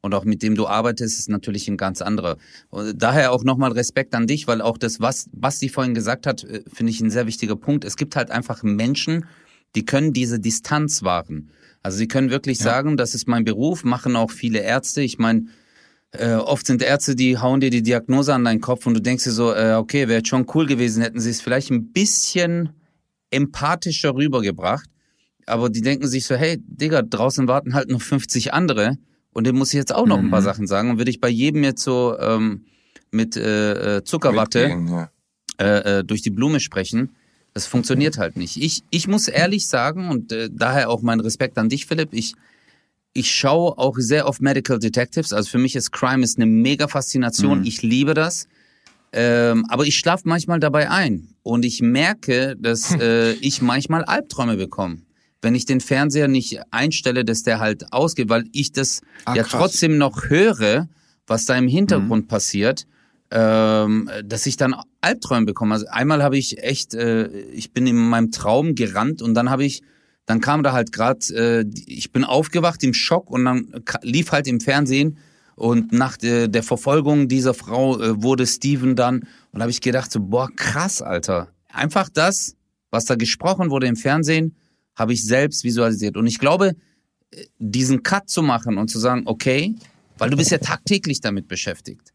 Speaker 3: und auch mit dem du arbeitest, ist natürlich ein ganz anderer. Und daher auch nochmal Respekt an dich, weil auch das, was sie vorhin gesagt hat, finde ich ein sehr wichtiger Punkt. Es gibt halt einfach Menschen, die können diese Distanz wahren. Also sie können wirklich sagen, das ist mein Beruf, machen auch viele Ärzte. Ich meine, oft sind Ärzte, die hauen dir die Diagnose an deinen Kopf und du denkst dir so, okay, wäre jetzt schon cool gewesen, hätten sie es vielleicht ein bisschen empathischer rübergebracht. Aber die denken sich so, hey, Digga, draußen warten halt noch 50 andere und dem muss ich jetzt auch noch ein paar Sachen sagen. Und würde ich bei jedem jetzt so mit Zuckerwatte durch die Blume sprechen, das funktioniert halt nicht. Ich muss ehrlich sagen, und daher auch mein Respekt an dich, Philipp, ich schaue auch sehr auf Medical Detectives. Also für mich ist Crime eine mega Faszination. Ich liebe das. Aber ich schlafe manchmal dabei ein. Und ich merke, dass ich manchmal Albträume bekomme. Wenn ich den Fernseher nicht einstelle, dass der halt ausgeht, weil ich das krass. Trotzdem noch höre, was da im Hintergrund passiert, dass ich dann Albträume bekomme. Also einmal habe ich echt, ich bin in meinem Traum gerannt und dann kam da halt gerade, ich bin aufgewacht im Schock und dann lief halt im Fernsehen und nach der Verfolgung dieser Frau wurde Steven dann und habe ich gedacht so, boah, krass, Alter. Einfach das, was da gesprochen wurde im Fernsehen, habe ich selbst visualisiert. Und ich glaube, diesen Cut zu machen und zu sagen, okay, weil du bist ja tagtäglich damit beschäftigt.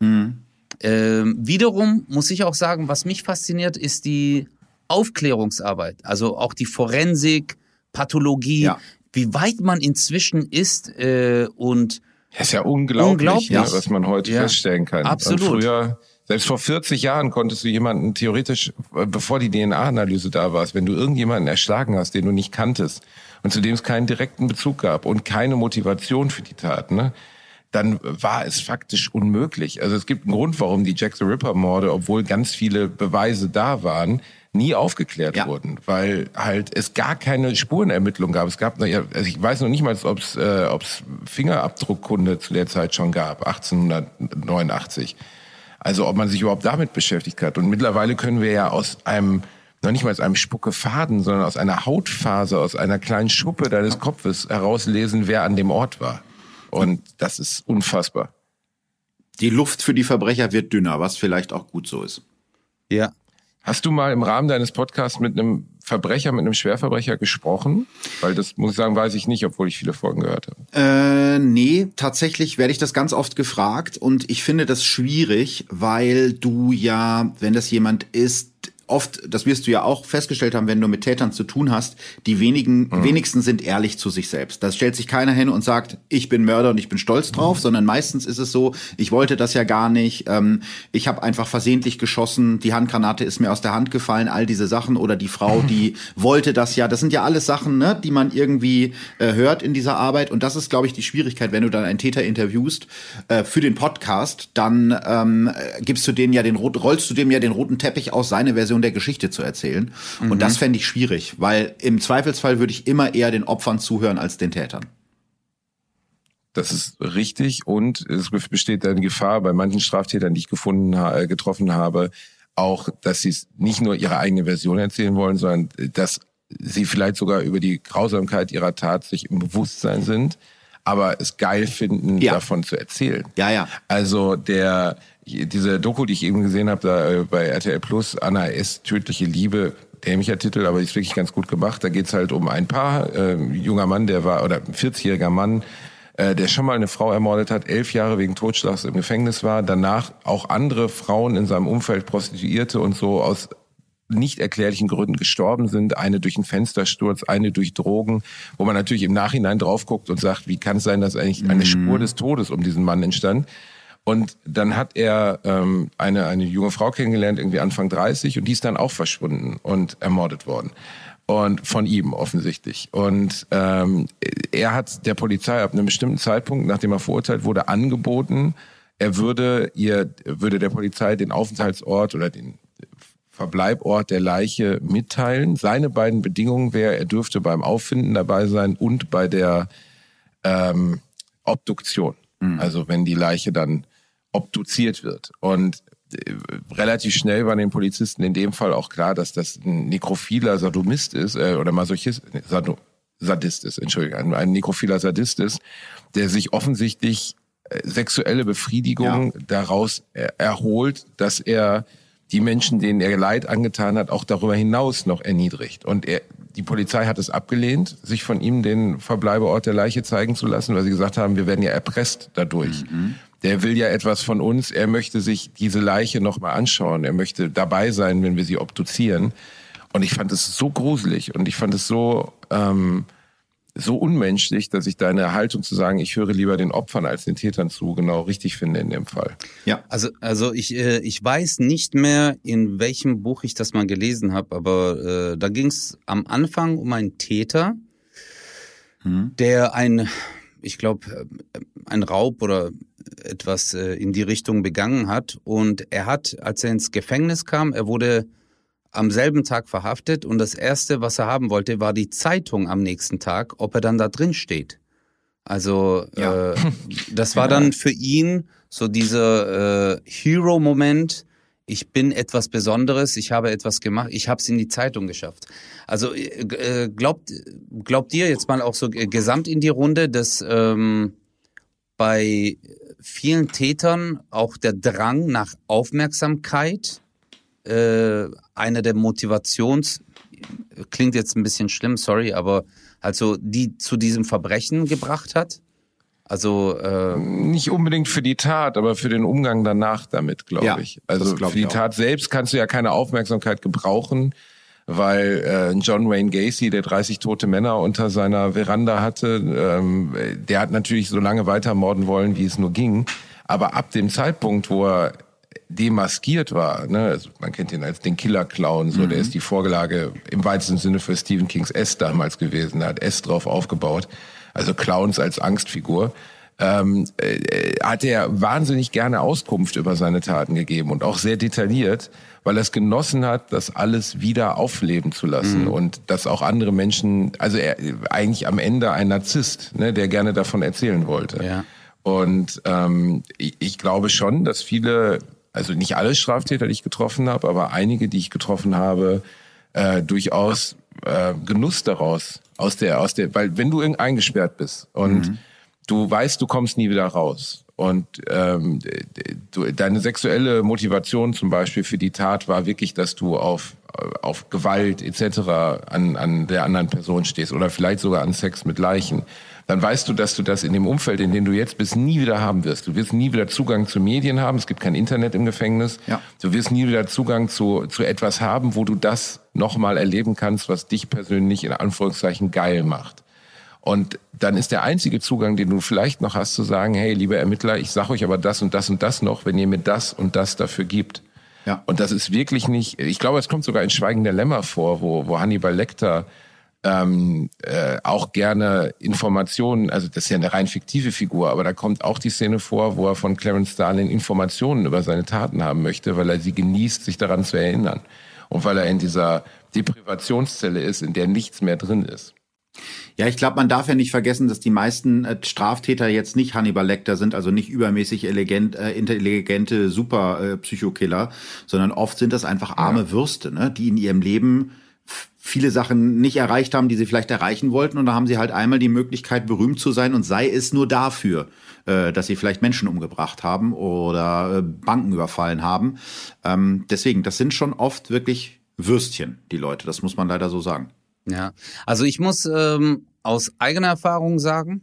Speaker 3: Wiederum muss ich auch sagen, was mich fasziniert, ist die Aufklärungsarbeit. Also auch die Forensik, Pathologie, wie weit man inzwischen ist und
Speaker 4: das ist ja unglaublich. Ne, was man heute feststellen kann.
Speaker 3: Absolut.
Speaker 4: Und früher, selbst vor 40 Jahren konntest du jemanden theoretisch, bevor die DNA-Analyse da war, wenn du irgendjemanden erschlagen hast, den du nicht kanntest und zu dem es keinen direkten Bezug gab und keine Motivation für die Tat, ne, dann war es faktisch unmöglich. Also es gibt einen Grund, warum die Jack the Ripper-Morde, obwohl ganz viele Beweise da waren, nie aufgeklärt wurden, weil halt es gar keine Spurenermittlung gab. Es gab, also ich weiß noch nicht mal, ob es Fingerabdruckkunde zu der Zeit schon gab, 1889. Also ob man sich überhaupt damit beschäftigt hat. Und mittlerweile können wir ja aus einem, noch nicht mal aus einem Spuckefaden, sondern aus einer Hautfaser, aus einer kleinen Schuppe deines Kopfes herauslesen, wer an dem Ort war. Und das ist unfassbar.
Speaker 1: Die Luft für die Verbrecher wird dünner, was vielleicht auch gut so ist.
Speaker 3: Ja.
Speaker 4: Hast du mal im Rahmen deines Podcasts mit einem Verbrecher, mit einem Schwerverbrecher gesprochen? Weil das, muss ich sagen, weiß ich nicht, obwohl ich viele Folgen gehört habe.
Speaker 1: Nee, tatsächlich werde ich das ganz oft gefragt und ich finde das schwierig, weil du ja, wenn das jemand ist, oft, das wirst du ja auch festgestellt haben, wenn du mit Tätern zu tun hast, die wenigsten sind ehrlich zu sich selbst. Da stellt sich keiner hin und sagt, ich bin Mörder und ich bin stolz drauf, sondern meistens ist es so, ich wollte das ja gar nicht, ich habe einfach versehentlich geschossen, die Handgranate ist mir aus der Hand gefallen, all diese Sachen, oder die Frau, die wollte das ja. Das sind ja alles Sachen, ne, die man irgendwie hört in dieser Arbeit, und das ist, glaube ich, die Schwierigkeit, wenn du dann einen Täter interviewst für den Podcast, dann rollst du dem ja den roten Teppich aus, seine Version der Geschichte zu erzählen. Und das fände ich schwierig, weil im Zweifelsfall würde ich immer eher den Opfern zuhören als den Tätern.
Speaker 4: Das ist richtig, und es besteht eine Gefahr bei manchen Straftätern, die ich getroffen habe, auch, dass sie nicht nur ihre eigene Version erzählen wollen, sondern dass sie vielleicht sogar über die Grausamkeit ihrer Tat sich im Bewusstsein sind, aber es geil finden, davon zu erzählen.
Speaker 1: Ja, ja.
Speaker 4: Also diese Doku, die ich eben gesehen habe, da bei RTL Plus, Anna S., Tödliche Liebe, dämlicher Titel, aber die ist wirklich ganz gut gemacht. Da geht's halt um ein Paar, junger Mann, ein 40-jähriger Mann, der schon mal eine Frau ermordet hat, 11 Jahre wegen Totschlags im Gefängnis war, danach auch andere Frauen in seinem Umfeld, Prostituierte und so, aus nicht erklärlichen Gründen gestorben sind, eine durch einen Fenstersturz, eine durch Drogen, wo man natürlich im Nachhinein drauf guckt und sagt, wie kann es sein, dass eigentlich eine Spur des Todes um diesen Mann entstand. Und dann hat er eine junge Frau kennengelernt, irgendwie Anfang 30, und die ist dann auch verschwunden und ermordet worden. Und von ihm offensichtlich. Und er hat der Polizei ab einem bestimmten Zeitpunkt, nachdem er verurteilt wurde, angeboten, er würde der Polizei den Aufenthaltsort oder den Verbleibort der Leiche mitteilen. Seine beiden Bedingungen wäre, er dürfte beim Auffinden dabei sein und bei der Obduktion. Also wenn die Leiche dann obduziert wird. Und relativ schnell war den Polizisten in dem Fall auch klar, dass das ein nekrophiler Sadomist ist, oder Masochist, Sadist ist, Entschuldigung, ein nekrophiler Sadist ist, der sich offensichtlich sexuelle Befriedigung daraus erholt, dass er die Menschen, denen er Leid angetan hat, auch darüber hinaus noch erniedrigt. Und die Polizei hat es abgelehnt, sich von ihm den Verbleibeort der Leiche zeigen zu lassen, weil sie gesagt haben, wir werden ja erpresst dadurch. Der will ja etwas von uns, er möchte sich diese Leiche nochmal anschauen, er möchte dabei sein, wenn wir sie obduzieren. Und ich fand es so gruselig und ich fand es so unmenschlich, dass ich deine Haltung zu sagen, ich höre lieber den Opfern als den Tätern zu, genau richtig finde in dem Fall.
Speaker 3: Ja. Also ich weiß nicht mehr, in welchem Buch ich das mal gelesen habe, aber da ging es am Anfang um einen Täter, der ein Raub oder etwas in die Richtung begangen hat. Und er hat, als er ins Gefängnis kam, er wurde am selben Tag verhaftet und das Erste, was er haben wollte, war die Zeitung am nächsten Tag, ob er dann da drin steht. Also das war dann für ihn so dieser Hero-Moment, ich bin etwas Besonderes, ich habe etwas gemacht, ich habe es in die Zeitung geschafft. Also glaubt ihr jetzt mal auch so gesamt in die Runde, dass bei vielen Tätern auch der Drang nach Aufmerksamkeit eine der klingt jetzt ein bisschen schlimm, sorry, aber also die zu diesem Verbrechen gebracht hat? Also
Speaker 4: nicht unbedingt für die Tat, aber für den Umgang danach damit, glaube ich. Also für die Tat selbst kannst du ja keine Aufmerksamkeit gebrauchen, weil John Wayne Gacy, der 30 tote Männer unter seiner Veranda hatte, der hat natürlich so lange weiter morden wollen, wie es nur ging. Aber ab dem Zeitpunkt, wo er demaskiert war, ne, also man kennt ihn als den Killer-Clown, so, der ist die Vorlage im weitesten Sinne für Stephen Kings S damals gewesen, er hat S drauf aufgebaut, also Clowns als Angstfigur, hat er wahnsinnig gerne Auskunft über seine Taten gegeben und auch sehr detailliert, weil er es genossen hat, das alles wieder aufleben zu lassen und dass auch andere Menschen, also er eigentlich am Ende ein Narzisst, ne, der gerne davon erzählen wollte.
Speaker 3: Ja.
Speaker 4: Und ich glaube schon, dass viele, also nicht alle Straftäter, die ich getroffen habe, aber einige, die ich getroffen habe, durchaus Genuss daraus, weil wenn du eingesperrt bist und du weißt, du kommst nie wieder raus und deine sexuelle Motivation zum Beispiel für die Tat war wirklich, dass du auf Gewalt etc. an der anderen Person stehst oder vielleicht sogar an Sex mit Leichen, dann weißt du, dass du das in dem Umfeld, in dem du jetzt bist, nie wieder haben wirst. Du wirst nie wieder Zugang zu Medien haben. Es gibt kein Internet im Gefängnis. Ja. Du wirst nie wieder Zugang zu etwas haben, wo du das nochmal erleben kannst, was dich persönlich in Anführungszeichen geil macht. Und dann ist der einzige Zugang, den du vielleicht noch hast, zu sagen, hey, lieber Ermittler, ich sag euch aber das und das und das noch, wenn ihr mir das und das dafür gibt. Ja. Und das ist wirklich nicht, ich glaube, es kommt sogar in Schweigen der Lämmer vor, wo Hannibal Lecter auch gerne Informationen, also das ist ja eine rein fiktive Figur, aber da kommt auch die Szene vor, wo er von Clarence Starling Informationen über seine Taten haben möchte, weil er sie genießt, sich daran zu erinnern. Und weil er in dieser Deprivationszelle ist, in der nichts mehr drin ist.
Speaker 1: Ja, ich glaube, man darf ja nicht vergessen, dass die meisten Straftäter jetzt nicht Hannibal Lecter sind, also nicht übermäßig intelligente Super-Psychokiller, sondern oft sind das einfach arme Würste, ne, die in ihrem Leben viele Sachen nicht erreicht haben, die sie vielleicht erreichen wollten. Und da haben sie halt einmal die Möglichkeit, berühmt zu sein und sei es nur dafür, dass sie vielleicht Menschen umgebracht haben oder Banken überfallen haben. Deswegen, das sind schon oft wirklich Würstchen, die Leute. Das muss man leider so sagen.
Speaker 3: Ja, also ich muss aus eigener Erfahrung sagen,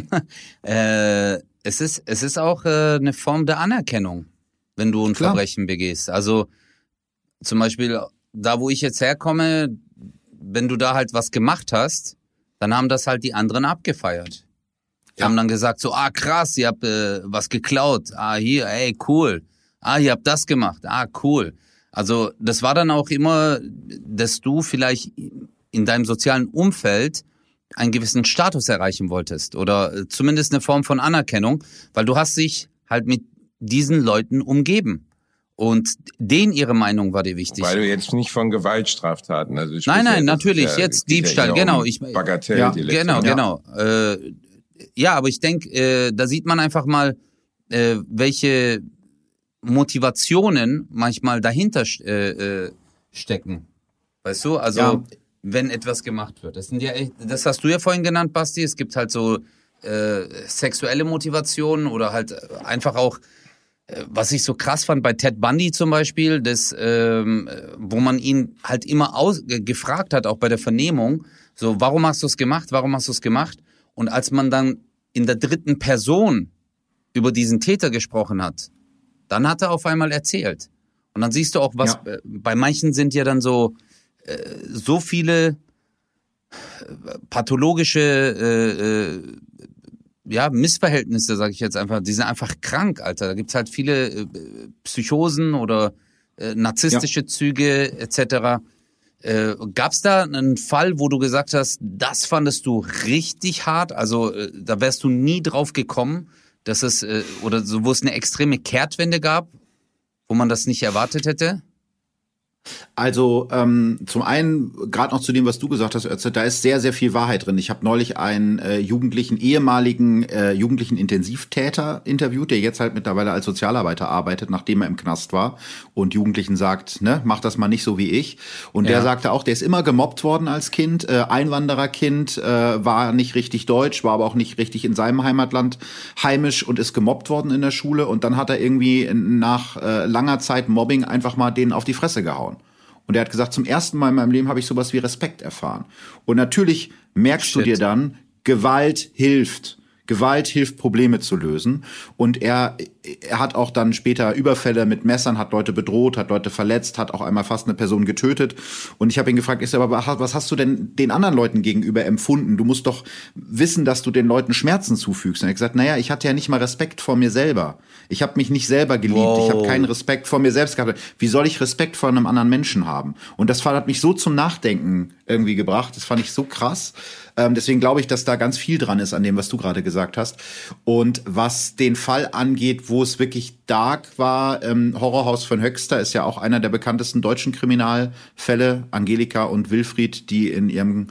Speaker 3: es ist auch eine Form der Anerkennung, wenn du ein Verbrechen begehst. Also zum Beispiel da, wo ich jetzt herkomme, wenn du da halt was gemacht hast, dann haben das halt die anderen abgefeiert. Die haben dann gesagt so, krass, ihr habt was geklaut. Hier, ey, cool. Ihr habt das gemacht. Cool. Also das war dann auch immer, dass du vielleicht in deinem sozialen Umfeld einen gewissen Status erreichen wolltest oder zumindest eine Form von Anerkennung, weil du hast dich halt mit diesen Leuten umgeben. Und denen ihre Meinung war dir wichtig.
Speaker 4: Weil du jetzt nicht von Gewaltstraftaten, also
Speaker 3: nein, natürlich, jetzt Diebstahl, genau.
Speaker 4: Bagatelldelikte.
Speaker 3: Genau. Ja, aber ich denke, da sieht man einfach mal, welche Motivationen manchmal dahinter stecken. Weißt du? Also wenn etwas gemacht wird. Das hast du ja vorhin genannt, Basti. Es gibt halt so sexuelle Motivationen oder halt einfach auch, was ich so krass fand bei Ted Bundy zum Beispiel, wo man ihn halt immer gefragt hat, auch bei der Vernehmung, so, warum hast du es gemacht, warum hast du es gemacht? Und als man dann in der dritten Person über diesen Täter gesprochen hat, dann hat er auf einmal erzählt. Und dann siehst du auch, was bei manchen sind ja dann so viele pathologische Missverhältnisse, sage ich jetzt einfach. Die sind einfach krank, Alter. Da gibt's halt viele Psychosen oder narzisstische Züge etc. Gab's da einen Fall, wo du gesagt hast, das fandest du richtig hart? Also da wärst du nie drauf gekommen, dass es oder so, wo es eine extreme Kehrtwende gab, wo man das nicht erwartet hätte?
Speaker 1: Also zum einen, gerade noch zu dem, was du gesagt hast, Özlem, da ist sehr, sehr viel Wahrheit drin. Ich habe neulich einen ehemaligen jugendlichen Intensivtäter interviewt, der jetzt halt mittlerweile als Sozialarbeiter arbeitet, nachdem er im Knast war und Jugendlichen sagt, ne, mach das mal nicht so wie ich. Und der sagte auch, der ist immer gemobbt worden als Kind, Einwandererkind, war nicht richtig deutsch, war aber auch nicht richtig in seinem Heimatland heimisch und ist gemobbt worden in der Schule. Und dann hat er irgendwie nach langer Zeit Mobbing einfach mal denen auf die Fresse gehauen. Und er hat gesagt, zum ersten Mal in meinem Leben habe ich sowas wie Respekt erfahren. Und natürlich merkst du dir dann, Gewalt hilft. Gewalt hilft, Probleme zu lösen. Und er hat auch dann später Überfälle mit Messern, hat Leute bedroht, hat Leute verletzt, hat auch einmal fast eine Person getötet. Und ich habe ihn gefragt, was hast du denn den anderen Leuten gegenüber empfunden? Du musst doch wissen, dass du den Leuten Schmerzen zufügst. Und er hat gesagt, naja, ich hatte ja nicht mal Respekt vor mir selber. Ich habe mich nicht selber geliebt. Wow. Ich habe keinen Respekt vor mir selbst gehabt. Wie soll ich Respekt vor einem anderen Menschen haben? Und das hat mich so zum Nachdenken irgendwie gebracht. Das fand ich so krass. Deswegen glaube ich, dass da ganz viel dran ist an dem, was du gerade gesagt hast. Und was den Fall angeht, wo es wirklich dark war, Horrorhaus von Höxter ist ja auch einer der bekanntesten deutschen Kriminalfälle. Angelika und Wilfried, die in ihrem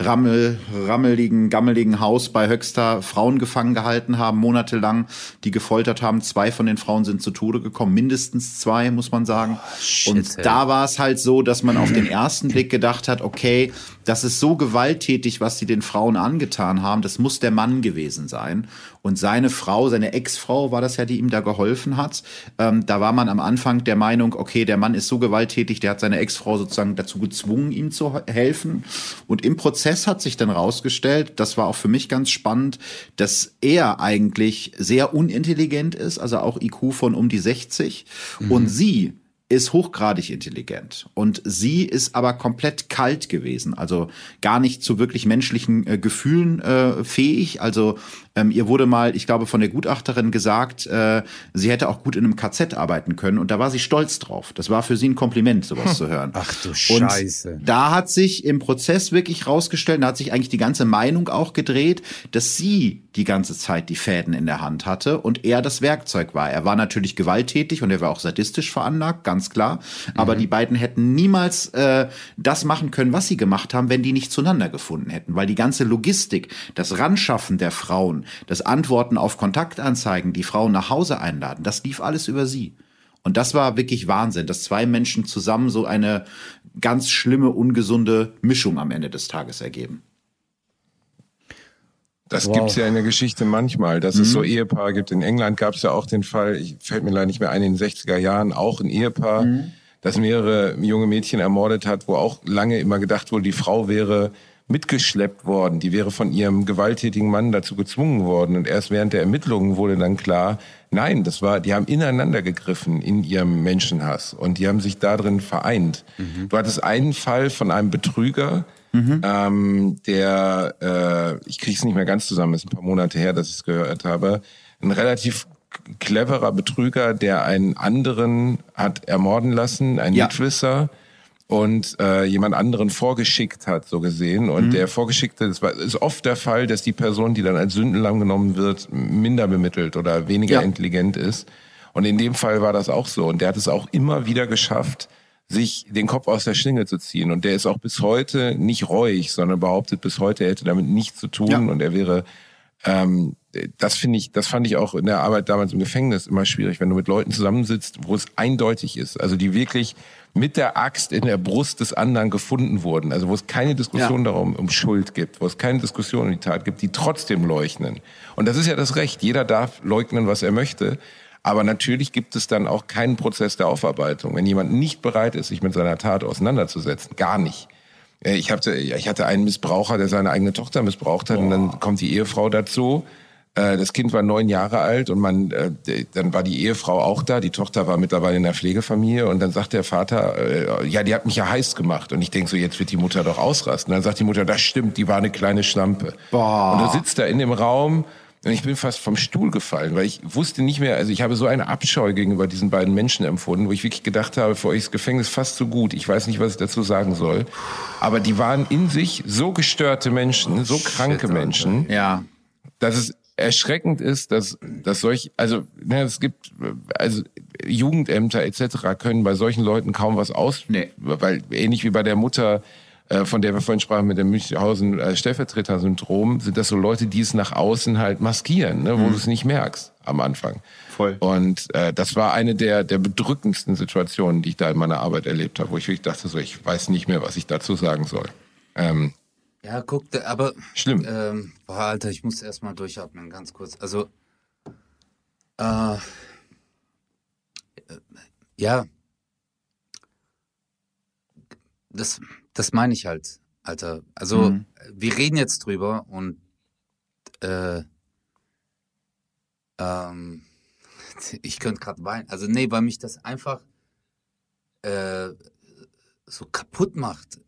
Speaker 1: gammeligen Haus bei Höxter Frauen gefangen gehalten haben, monatelang, die gefoltert haben. 2 von den Frauen sind zu Tode gekommen, mindestens 2, muss man sagen. Und da war es halt so, dass man auf den ersten Blick gedacht hat, okay, das ist so gewalttätig, was sie den Frauen angetan haben, das muss der Mann gewesen sein. Und seine Frau, seine Ex-Frau war das ja, die ihm da geholfen hat. Da war man am Anfang der Meinung, okay, der Mann ist so gewalttätig, der hat seine Ex-Frau sozusagen dazu gezwungen, ihm zu helfen. Und im Prozess hat sich dann rausgestellt, das war auch für mich ganz spannend, dass er eigentlich sehr unintelligent ist, also auch IQ von um die 60. Und sie ist hochgradig intelligent und sie ist aber komplett kalt gewesen, also gar nicht zu wirklich menschlichen Gefühlen fähig. Also ihr wurde mal, ich glaube, von der Gutachterin gesagt, sie hätte auch gut in einem KZ arbeiten können und da war sie stolz drauf. Das war für sie ein Kompliment, sowas zu hören.
Speaker 3: Ach du Scheiße.
Speaker 1: Und da hat sich im Prozess wirklich rausgestellt, da hat sich eigentlich die ganze Meinung auch gedreht, dass sie die ganze Zeit die Fäden in der Hand hatte und er das Werkzeug war. Er war natürlich gewalttätig und er war auch sadistisch veranlagt, ganz klar. Aber die beiden hätten niemals das machen können, was sie gemacht haben, wenn die nicht zueinander gefunden hätten. Weil die ganze Logistik, das Ranschaffen der Frauen, das Antworten auf Kontaktanzeigen, die Frauen nach Hause einladen, das lief alles über sie. Und das war wirklich Wahnsinn, dass 2 Menschen zusammen so eine ganz schlimme, ungesunde Mischung am Ende des Tages ergeben.
Speaker 4: Das gibt's ja in der Geschichte manchmal, dass es so Ehepaare gibt. In England gab's ja auch den Fall, fällt mir leider nicht mehr ein, in den 60er Jahren, auch ein Ehepaar, das mehrere junge Mädchen ermordet hat, wo auch lange immer gedacht wurde, die Frau wäre mitgeschleppt worden, die wäre von ihrem gewalttätigen Mann dazu gezwungen worden. Und erst während der Ermittlungen wurde dann klar, nein, die haben ineinander gegriffen in ihrem Menschenhass und die haben sich darin vereint. Du hattest einen Fall von einem Betrüger, der, ich krieg's nicht mehr ganz zusammen, ist ein paar Monate her, dass ich es gehört habe, ein relativ cleverer Betrüger, der einen anderen hat ermorden lassen, einen Mitwisser, und jemand anderen vorgeschickt hat, so gesehen. Und der Vorgeschickte, ist oft der Fall, dass die Person, die dann als Sündenlamm genommen wird, minder bemittelt oder weniger intelligent ist. Und in dem Fall war das auch so. Und der hat es auch immer wieder geschafft, sich den Kopf aus der Schlinge zu ziehen. Und der ist auch bis heute nicht reuig, sondern behauptet bis heute, er hätte damit nichts zu tun und er wäre Das fand ich auch in der Arbeit damals im Gefängnis immer schwierig, wenn du mit Leuten zusammensitzt, wo es eindeutig ist, also die wirklich mit der Axt in der Brust des anderen gefunden wurden, also wo es keine Diskussion darum um Schuld gibt, wo es keine Diskussion um die Tat gibt, die trotzdem leugnen. Und das ist ja das Recht, jeder darf leugnen, was er möchte, aber natürlich gibt es dann auch keinen Prozess der Aufarbeitung. Wenn jemand nicht bereit ist, sich mit seiner Tat auseinanderzusetzen, gar nicht. Ich hatte einen Missbraucher, der seine eigene Tochter missbraucht hat, und dann kommt die Ehefrau dazu. Das Kind war 9 Jahre alt und dann war die Ehefrau auch da. Die Tochter war mittlerweile in der Pflegefamilie und dann sagt der Vater, ja, die hat mich ja heiß gemacht. Und ich denke so, jetzt wird die Mutter doch ausrasten. Und dann sagt die Mutter, das stimmt, die war eine kleine Schlampe. Boah. Und du sitzt da in dem Raum und ich bin fast vom Stuhl gefallen, weil ich wusste nicht mehr, also ich habe so eine Abscheu gegenüber diesen beiden Menschen empfunden, wo ich wirklich gedacht habe, für euch ist Gefängnis fast so gut. Ich weiß nicht, was ich dazu sagen soll. Aber die waren in sich so gestörte Menschen, so kranke Menschen, dass es erschreckend ist, dass es gibt, also Jugendämter etc. können bei solchen Leuten kaum was weil ähnlich wie bei der Mutter, von der wir vorhin sprachen mit dem Münchhausen Stellvertreter-Syndrom, sind das so Leute, die es nach außen halt maskieren, ne, wo du es nicht merkst am Anfang.
Speaker 1: Voll.
Speaker 4: Und das war eine der bedrückendsten Situationen, die ich da in meiner Arbeit erlebt habe, wo ich wirklich dachte, so, ich weiß nicht mehr, was ich dazu sagen soll.
Speaker 3: Ja, guck, aber...
Speaker 4: Schlimm.
Speaker 3: Alter, ich muss erstmal durchatmen, ganz kurz. Also, ja, das meine ich halt, Alter. Also, wir reden jetzt drüber und ich könnte gerade weinen. Also, nee, weil mich das einfach so kaputt macht.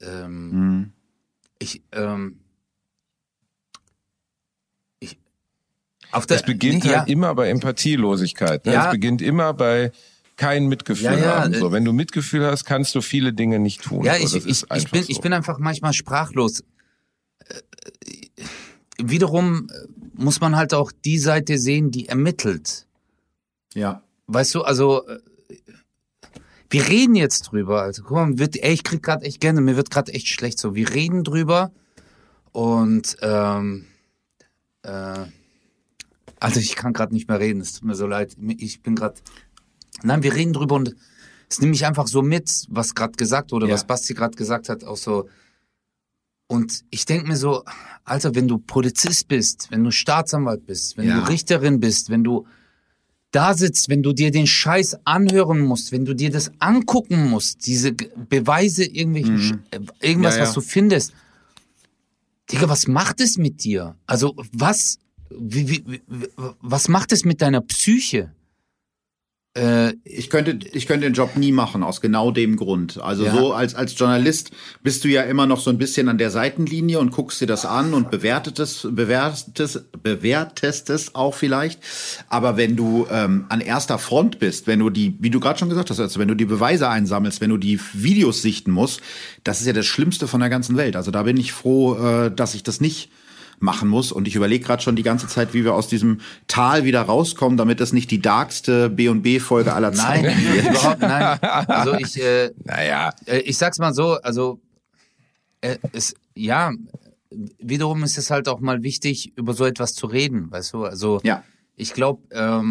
Speaker 4: Es beginnt halt immer bei Empathielosigkeit. Ne? Es beginnt immer bei kein Mitgefühl haben. So, wenn du Mitgefühl hast, kannst du viele Dinge nicht tun.
Speaker 3: Ja, ich bin einfach manchmal sprachlos. Wiederum muss man halt auch die Seite sehen, die ermittelt.
Speaker 1: Ja.
Speaker 3: Weißt du, also wir reden jetzt drüber. Also guck mal, ich krieg gerade echt gerne, mir wird gerade echt schlecht so. Wir reden drüber und also ich kann gerade nicht mehr reden, es tut mir so leid. Nein, wir reden drüber und es nehme ich einfach so mit, was gerade gesagt wurde, was Basti gerade gesagt hat, auch so. Und ich denke mir so, Alter, wenn du Polizist bist, wenn du Staatsanwalt bist, wenn du Richterin bist, wenn du da sitzt, wenn du dir den Scheiß anhören musst, wenn du dir das angucken musst, diese Beweise, irgendwas, was du findest. Digga, was macht es mit dir? Also, was macht es mit deiner Psyche?
Speaker 1: Ich könnte den Job nie machen, aus genau dem Grund. Also so als Journalist bist du ja immer noch so ein bisschen an der Seitenlinie und guckst dir das an und bewertest es auch vielleicht. Aber wenn du an erster Front bist, wenn du wie du gerade schon gesagt hast, also wenn du die Beweise einsammelst, wenn du die Videos sichten musst, das ist ja das Schlimmste von der ganzen Welt. Also da bin ich froh, dass ich das nicht machen muss. Und ich überlege gerade schon die ganze Zeit, wie wir aus diesem Tal wieder rauskommen, damit das nicht die darkste B&B-Folge aller Zeiten wird.
Speaker 3: Nein, überhaupt nein. Also ich sag's mal so, also wiederum ist es halt auch mal wichtig, über so etwas zu reden, weißt du? Also ich glaube,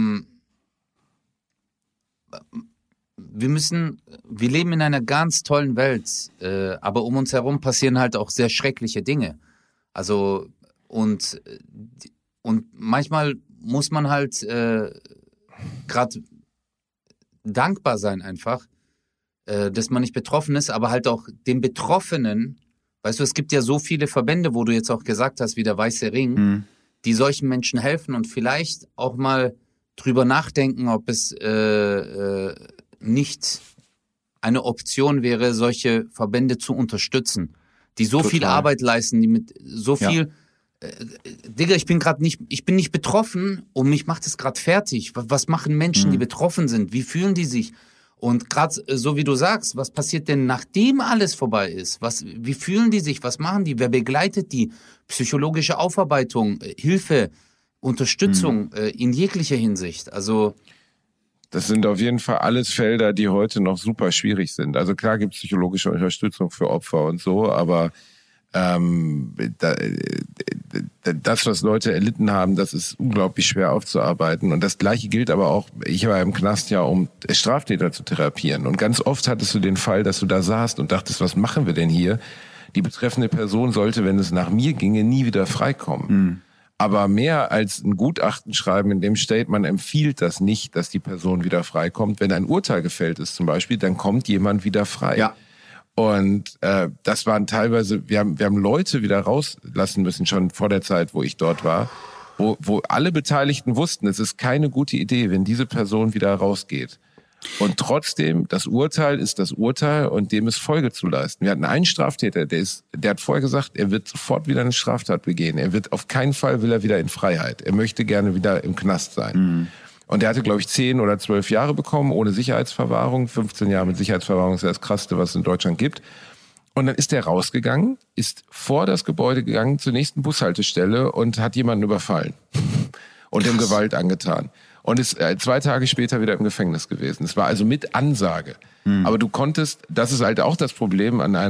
Speaker 3: wir leben in einer ganz tollen Welt, aber um uns herum passieren halt auch sehr schreckliche Dinge. Also und manchmal muss man halt gerade dankbar sein einfach, dass man nicht betroffen ist, aber halt auch den Betroffenen, weißt du, es gibt ja so viele Verbände, wo du jetzt auch gesagt hast, wie der Weiße Ring, die solchen Menschen helfen und vielleicht auch mal drüber nachdenken, ob es nicht eine Option wäre, solche Verbände zu unterstützen, die so viel Arbeit leisten, die mit so viel Digga, ich bin nicht betroffen und mich macht es gerade fertig. Was machen Menschen, die betroffen sind? Wie fühlen die sich? Und gerade so wie du sagst, was passiert denn, nachdem alles vorbei ist? Wie fühlen die sich? Was machen die? Wer begleitet die? Psychologische Aufarbeitung, Hilfe, Unterstützung in jeglicher Hinsicht. Also
Speaker 4: das sind auf jeden Fall alles Felder, die heute noch super schwierig sind. Also klar gibt es psychologische Unterstützung für Opfer und so, aber Das, was Leute erlitten haben, das ist unglaublich schwer aufzuarbeiten. Und das Gleiche gilt aber auch, ich war im Knast ja, um Straftäter zu therapieren. Und ganz oft hattest du den Fall, dass du da saßt und dachtest, was machen wir denn hier? Die betreffende Person sollte, wenn es nach mir ginge, nie wieder freikommen. Aber mehr als ein Gutachten schreiben, in dem steht, man empfiehlt das nicht, dass die Person wieder freikommt. Wenn ein Urteil gefällt ist zum Beispiel, dann kommt jemand wieder frei. Ja. Und das waren teilweise, wir haben Leute wieder rauslassen müssen, schon vor der Zeit, wo ich dort war, wo alle Beteiligten wussten, es ist keine gute Idee, wenn diese Person wieder rausgeht. Und trotzdem, das Urteil ist das Urteil und dem ist Folge zu leisten. Wir hatten einen Straftäter, der hat vorher gesagt, er wird sofort wieder eine Straftat begehen. Er wird auf keinen Fall, will er wieder in Freiheit. Er möchte gerne wieder im Knast sein. Und der hatte, glaube ich, 10 oder 12 Jahre bekommen, ohne Sicherheitsverwahrung. 15 Jahre mit Sicherheitsverwahrung ist ja das Krasseste, was es in Deutschland gibt. Und dann ist der rausgegangen, ist vor das Gebäude gegangen, zur nächsten Bushaltestelle und hat jemanden überfallen und ihm Gewalt angetan. Und ist 2 Tage später wieder im Gefängnis gewesen. Es war also mit Ansage. Aber du konntest, das ist halt auch das Problem an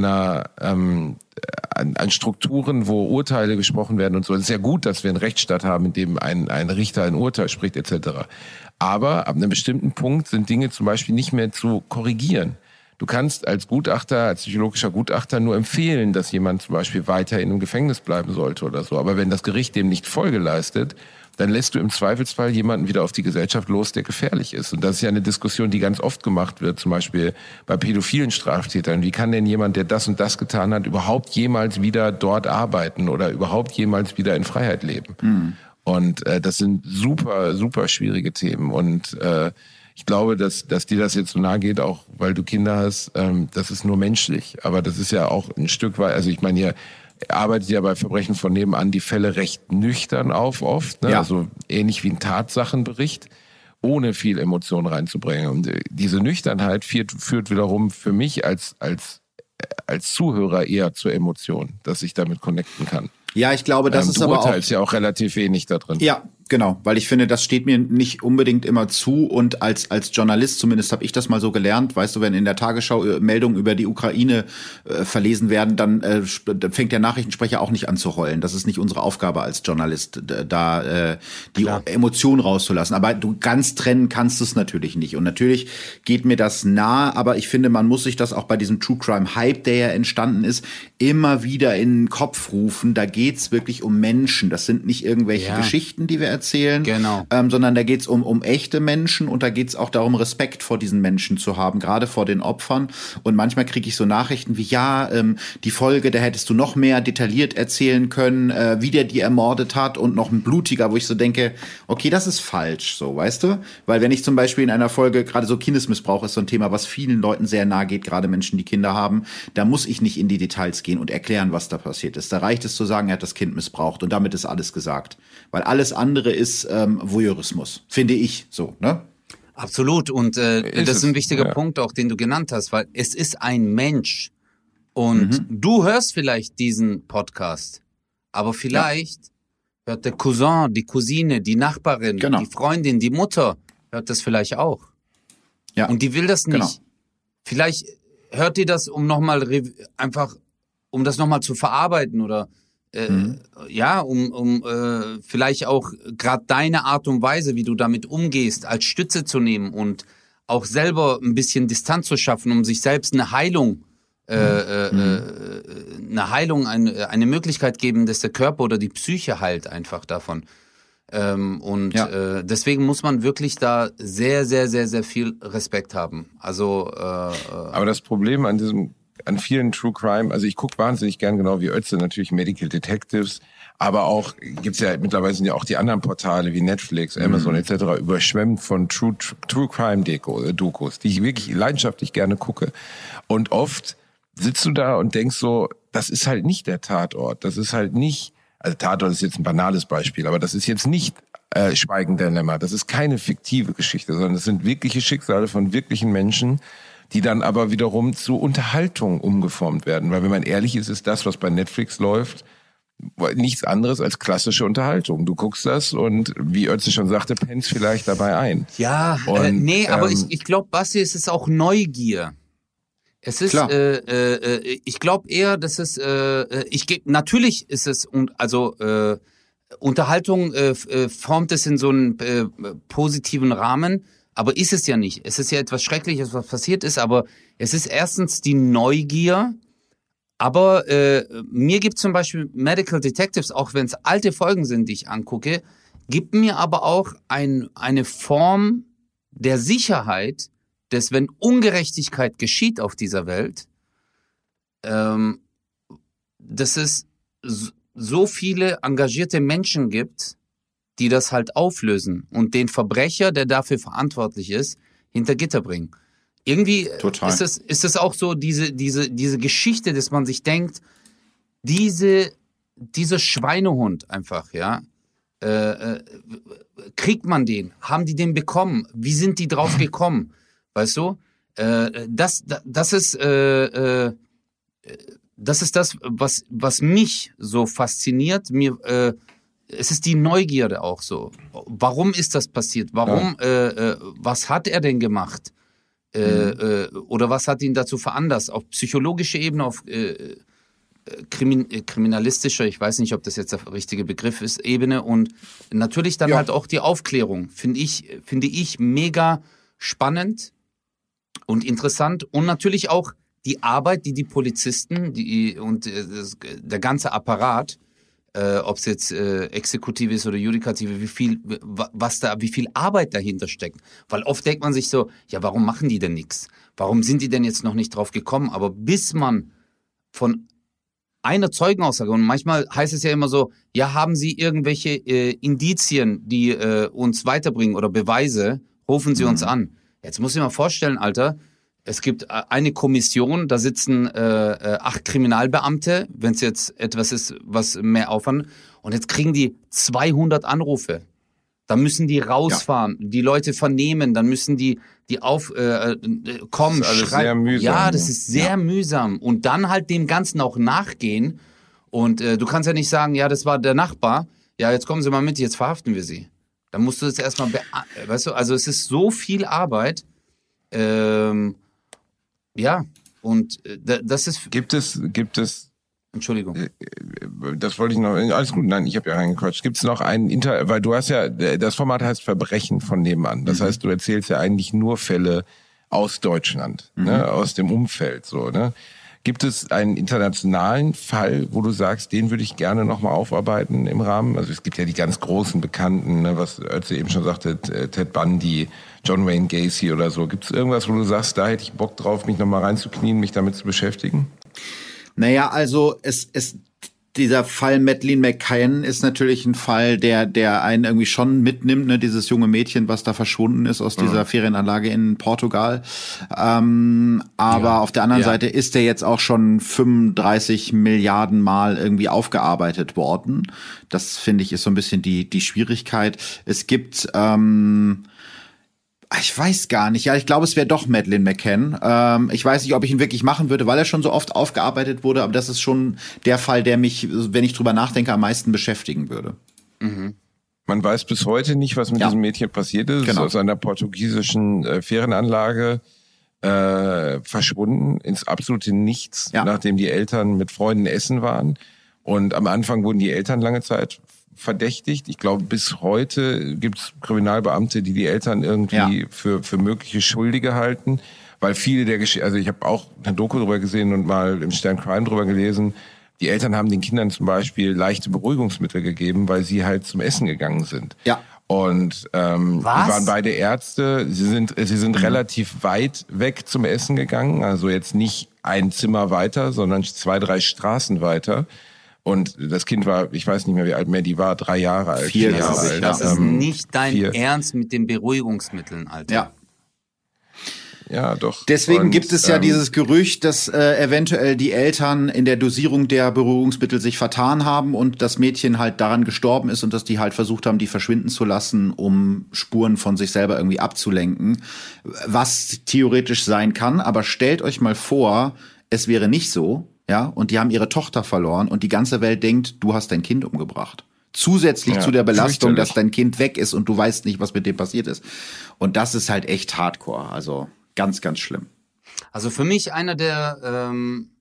Speaker 4: an Strukturen, wo Urteile gesprochen werden und so. Es ist ja gut, dass wir einen Rechtsstaat haben, in dem ein Richter ein Urteil spricht etc. Aber ab einem bestimmten Punkt sind Dinge zum Beispiel nicht mehr zu korrigieren. Du kannst als Gutachter, als psychologischer Gutachter nur empfehlen, dass jemand zum Beispiel weiter in einem Gefängnis bleiben sollte oder so. Aber wenn das Gericht dem nicht Folge leistet, dann lässt du im Zweifelsfall jemanden wieder auf die Gesellschaft los, der gefährlich ist. Und das ist ja eine Diskussion, die ganz oft gemacht wird, zum Beispiel bei pädophilen Straftätern. Wie kann denn jemand, der das und das getan hat, überhaupt jemals wieder dort arbeiten oder überhaupt jemals wieder in Freiheit leben? Und das sind super, super schwierige Themen. Und ich glaube, dass dir das jetzt so nahe geht, auch weil du Kinder hast, das ist nur menschlich. Aber das ist ja auch ein Stück weit, also ich meine, ihr arbeitet ja bei Verbrechen von nebenan die Fälle recht nüchtern auf oft, ne? Ja. Also ähnlich wie ein Tatsachenbericht, ohne viel Emotion reinzubringen. Und diese Nüchternheit führt wiederum für mich als Zuhörer eher zur Emotion, dass ich damit connecten kann.
Speaker 1: Ja, ich glaube, das ist aber auch... Du
Speaker 4: urteilst ja auch relativ wenig da drin.
Speaker 1: Ja, genau, weil ich finde, das steht mir nicht unbedingt immer zu und als Journalist, zumindest habe ich das mal so gelernt, weißt du, wenn in der Tagesschau Meldungen über die Ukraine verlesen werden, dann fängt der Nachrichtensprecher auch nicht an zu heulen. Das ist nicht unsere Aufgabe als Journalist, die Emotionen rauszulassen. Aber du ganz trennen kannst es natürlich nicht. Und natürlich geht mir das nah, aber ich finde, man muss sich das auch bei diesem True Crime Hype, der ja entstanden ist, immer wieder in den Kopf rufen. Da geht's wirklich um Menschen. Das sind nicht irgendwelche Geschichten, die wir erzählen, sondern da geht's um echte Menschen und da geht's auch darum, Respekt vor diesen Menschen zu haben, gerade vor den Opfern. Und manchmal kriege ich so Nachrichten wie, die Folge, da hättest du noch mehr detailliert erzählen können, wie der die ermordet hat und noch ein blutiger, wo ich so denke, okay, das ist falsch, so, weißt du? Weil wenn ich zum Beispiel in einer Folge, gerade so Kindesmissbrauch ist so ein Thema, was vielen Leuten sehr nahe geht, gerade Menschen, die Kinder haben, da muss ich nicht in die Details gehen und erklären, was da passiert ist. Da reicht es zu sagen, er hat das Kind missbraucht und damit ist alles gesagt. Weil alles andere ist Voyeurismus, finde ich so, ne?
Speaker 3: Absolut. Und das ist ein wichtiger Punkt auch, den du genannt hast, weil es ist ein Mensch. Und du hörst vielleicht diesen Podcast, aber vielleicht hört der Cousin, die Cousine, die Nachbarin, die Freundin, die Mutter, hört das vielleicht auch. Ja. Und die will das nicht. Genau. Vielleicht hört die das, um das nochmal zu verarbeiten oder vielleicht auch gerade deine Art und Weise, wie du damit umgehst, als Stütze zu nehmen und auch selber ein bisschen Distanz zu schaffen, um sich selbst eine Heilung, eine Möglichkeit geben, dass der Körper oder die Psyche heilt einfach davon. Deswegen muss man wirklich da sehr, sehr, sehr, sehr viel Respekt haben. Also,
Speaker 4: aber das Problem an vielen True Crime, also ich gucke wahnsinnig gern, genau wie Ötze, natürlich Medical Detectives, aber auch, gibt's ja mittlerweile sind ja auch die anderen Portale wie Netflix, Amazon etc. überschwemmt von True Crime Dokus, die ich wirklich leidenschaftlich gerne gucke. Und oft sitzt du da und denkst so, das ist halt nicht der Tatort, das ist halt nicht, also Tatort ist jetzt ein banales Beispiel, aber das ist jetzt nicht Schweigen der Lämmer, das ist keine fiktive Geschichte, sondern das sind wirkliche Schicksale von wirklichen Menschen, die dann aber wiederum zu Unterhaltung umgeformt werden. Weil wenn man ehrlich ist das, was bei Netflix läuft, nichts anderes als klassische Unterhaltung. Du guckst das und, wie Ötzi schon sagte, pennst vielleicht dabei ein.
Speaker 3: Ja, aber ich glaube, Basti, es ist auch Neugier. Es ist,
Speaker 1: Klar.
Speaker 3: ich glaube eher, dass es, natürlich ist es, Unterhaltung formt es in so einen positiven Rahmen, aber ist es ja nicht. Es ist ja etwas Schreckliches, was passiert ist, aber es ist erstens die Neugier, aber mir gibt zum Beispiel Medical Detectives, auch wenn es alte Folgen sind, die ich angucke, gibt mir aber auch eine Form der Sicherheit, dass wenn Ungerechtigkeit geschieht auf dieser Welt, dass es so viele engagierte Menschen gibt, die das halt auflösen und den Verbrecher, der dafür verantwortlich ist, hinter Gitter bringen. Irgendwie
Speaker 1: Total.
Speaker 3: ist es auch so diese Geschichte, dass man sich denkt, dieser Schweinehund einfach, ja, kriegt man den? Haben die den bekommen? Wie sind die drauf gekommen? Weißt du? Das ist das, was mich so fasziniert. Es ist die Neugierde auch so. Warum ist das passiert? Warum? Was hat er denn gemacht? Oder was hat ihn dazu veranlasst? Auf psychologischer Ebene, auf kriminalistischer, ich weiß nicht, ob das jetzt der richtige Begriff ist, Ebene und natürlich dann halt auch die Aufklärung. Finde ich mega spannend und interessant und natürlich auch die Arbeit, die Polizisten und der ganze Apparat, ob es jetzt Exekutive ist oder Judikative, wie viel Arbeit dahinter steckt. Weil oft denkt man sich so, ja, warum machen die denn nichts? Warum sind die denn jetzt noch nicht drauf gekommen? Aber bis man von einer Zeugenaussage, und manchmal heißt es ja immer so, ja, haben Sie irgendwelche Indizien, die uns weiterbringen oder Beweise, rufen Sie uns an. Jetzt muss ich mir vorstellen, Alter, es gibt eine Kommission, da sitzen 8 Kriminalbeamte, wenn es jetzt etwas ist, was mehr Aufwand, und jetzt kriegen die 200 Anrufe. Da müssen die rausfahren, die Leute vernehmen, dann müssen die kommen,
Speaker 4: das ist alles sehr mühsam.
Speaker 3: Ja, das ist sehr mühsam. Und dann halt dem Ganzen auch nachgehen. Und du kannst ja nicht sagen, ja, das war der Nachbar, ja, jetzt kommen Sie mal mit, jetzt verhaften wir Sie. Dann musst du das erstmal, weißt du, also es ist so viel Arbeit. Ja, und das ist...
Speaker 4: Gibt es...
Speaker 3: Entschuldigung.
Speaker 4: Das wollte ich noch... Alles gut, nein, ich habe ja reingequatscht. Gibt es noch weil du hast ja... Das Format heißt Verbrechen von nebenan. Das heißt, du erzählst ja eigentlich nur Fälle aus Deutschland, ne, aus dem Umfeld, so, ne? Gibt es einen internationalen Fall, wo du sagst, den würde ich gerne nochmal aufarbeiten im Rahmen? Also es gibt ja die ganz großen Bekannten, ne, was Ötzi eben schon sagte, Ted Bundy, John Wayne Gacy oder so. Gibt es irgendwas, wo du sagst, da hätte ich Bock drauf, mich nochmal reinzuknien, mich damit zu beschäftigen?
Speaker 1: Naja, also dieser Fall Madeleine McCann ist natürlich ein Fall, der einen irgendwie schon mitnimmt, ne, dieses junge Mädchen, was da verschwunden ist aus dieser Ferienanlage in Portugal. Aber auf der anderen Seite ist der jetzt auch schon 35 Milliarden Mal irgendwie aufgearbeitet worden. Das, finde ich, ist so ein bisschen die Schwierigkeit. Es gibt ich weiß gar nicht. Ja, ich glaube, es wäre doch Madeleine McCann. Ich weiß nicht, ob ich ihn wirklich machen würde, weil er schon so oft aufgearbeitet wurde. Aber das ist schon der Fall, der mich, wenn ich drüber nachdenke, am meisten beschäftigen würde.
Speaker 4: Mhm. Man weiß bis heute nicht, was mit diesem Mädchen passiert ist. Genau. Aus einer portugiesischen Ferienanlage verschwunden ins absolute Nichts, nachdem die Eltern mit Freunden essen waren. Und am Anfang wurden die Eltern lange Zeit verdächtigt. Ich glaube, bis heute gibt es Kriminalbeamte, die Eltern irgendwie für mögliche Schuldige halten, weil viele der Geschichten, also ich habe auch eine Doku drüber gesehen und mal im Stern Crime drüber gelesen, die Eltern haben den Kindern zum Beispiel leichte Beruhigungsmittel gegeben, weil sie halt zum Essen gegangen sind. Ja. Und die waren beide Ärzte, sie sind relativ weit weg zum Essen gegangen, also jetzt nicht ein Zimmer weiter, sondern 2, 3 Straßen weiter. Und das Kind war, ich weiß nicht mehr, wie alt mehr die war, 3 Jahre alt.
Speaker 1: 4 Jahre alt.
Speaker 3: Das ist nicht dein Ernst mit den Beruhigungsmitteln, Alter.
Speaker 1: Ja.
Speaker 4: Ja, doch.
Speaker 1: Deswegen gibt es ja dieses Gerücht, dass eventuell die Eltern in der Dosierung der Beruhigungsmittel sich vertan haben und das Mädchen halt daran gestorben ist und dass die halt versucht haben, die verschwinden zu lassen, um Spuren von sich selber irgendwie abzulenken. Was theoretisch sein kann, aber stellt euch mal vor, es wäre nicht so. Ja, und die haben ihre Tochter verloren und die ganze Welt denkt, du hast dein Kind umgebracht. Zusätzlich zu der Belastung, dass dein Kind weg ist und du weißt nicht, was mit dem passiert ist. Und das ist halt echt hardcore. Also ganz, ganz schlimm.
Speaker 3: Also für mich einer der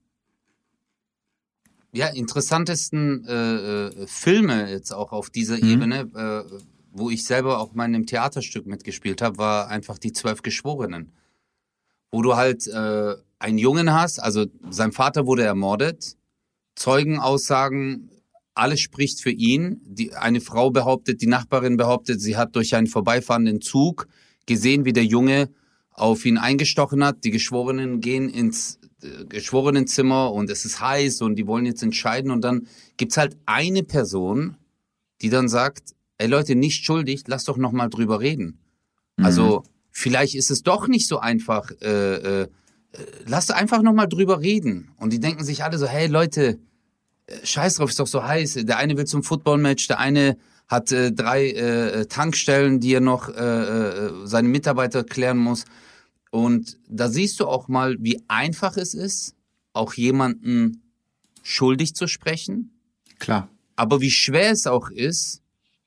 Speaker 3: interessantesten Filme jetzt auch auf dieser Ebene, wo ich selber auch mal in einem Theaterstück mitgespielt habe, war einfach die 12 Geschworenen. Wo du halt einen Jungen hast, also sein Vater wurde ermordet, Zeugenaussagen, alles spricht für ihn. Eine Frau behauptet, die Nachbarin behauptet, sie hat durch einen vorbeifahrenden Zug gesehen, wie der Junge auf ihn eingestochen hat. Die Geschworenen gehen ins Geschworenenzimmer und es ist heiß und die wollen jetzt entscheiden. Und dann gibt's halt eine Person, die dann sagt, ey Leute, nicht schuldig, lass doch noch mal drüber reden. Also vielleicht ist es doch nicht so einfach. Lass einfach noch mal drüber reden. Und die denken sich alle so, hey Leute, scheiß drauf, ist doch so heiß. Der eine will zum Footballmatch, der eine hat 3 Tankstellen, die er noch seine Mitarbeiter klären muss. Und da siehst du auch mal, wie einfach es ist, auch jemanden schuldig zu sprechen.
Speaker 1: Klar.
Speaker 3: Aber wie schwer es auch ist,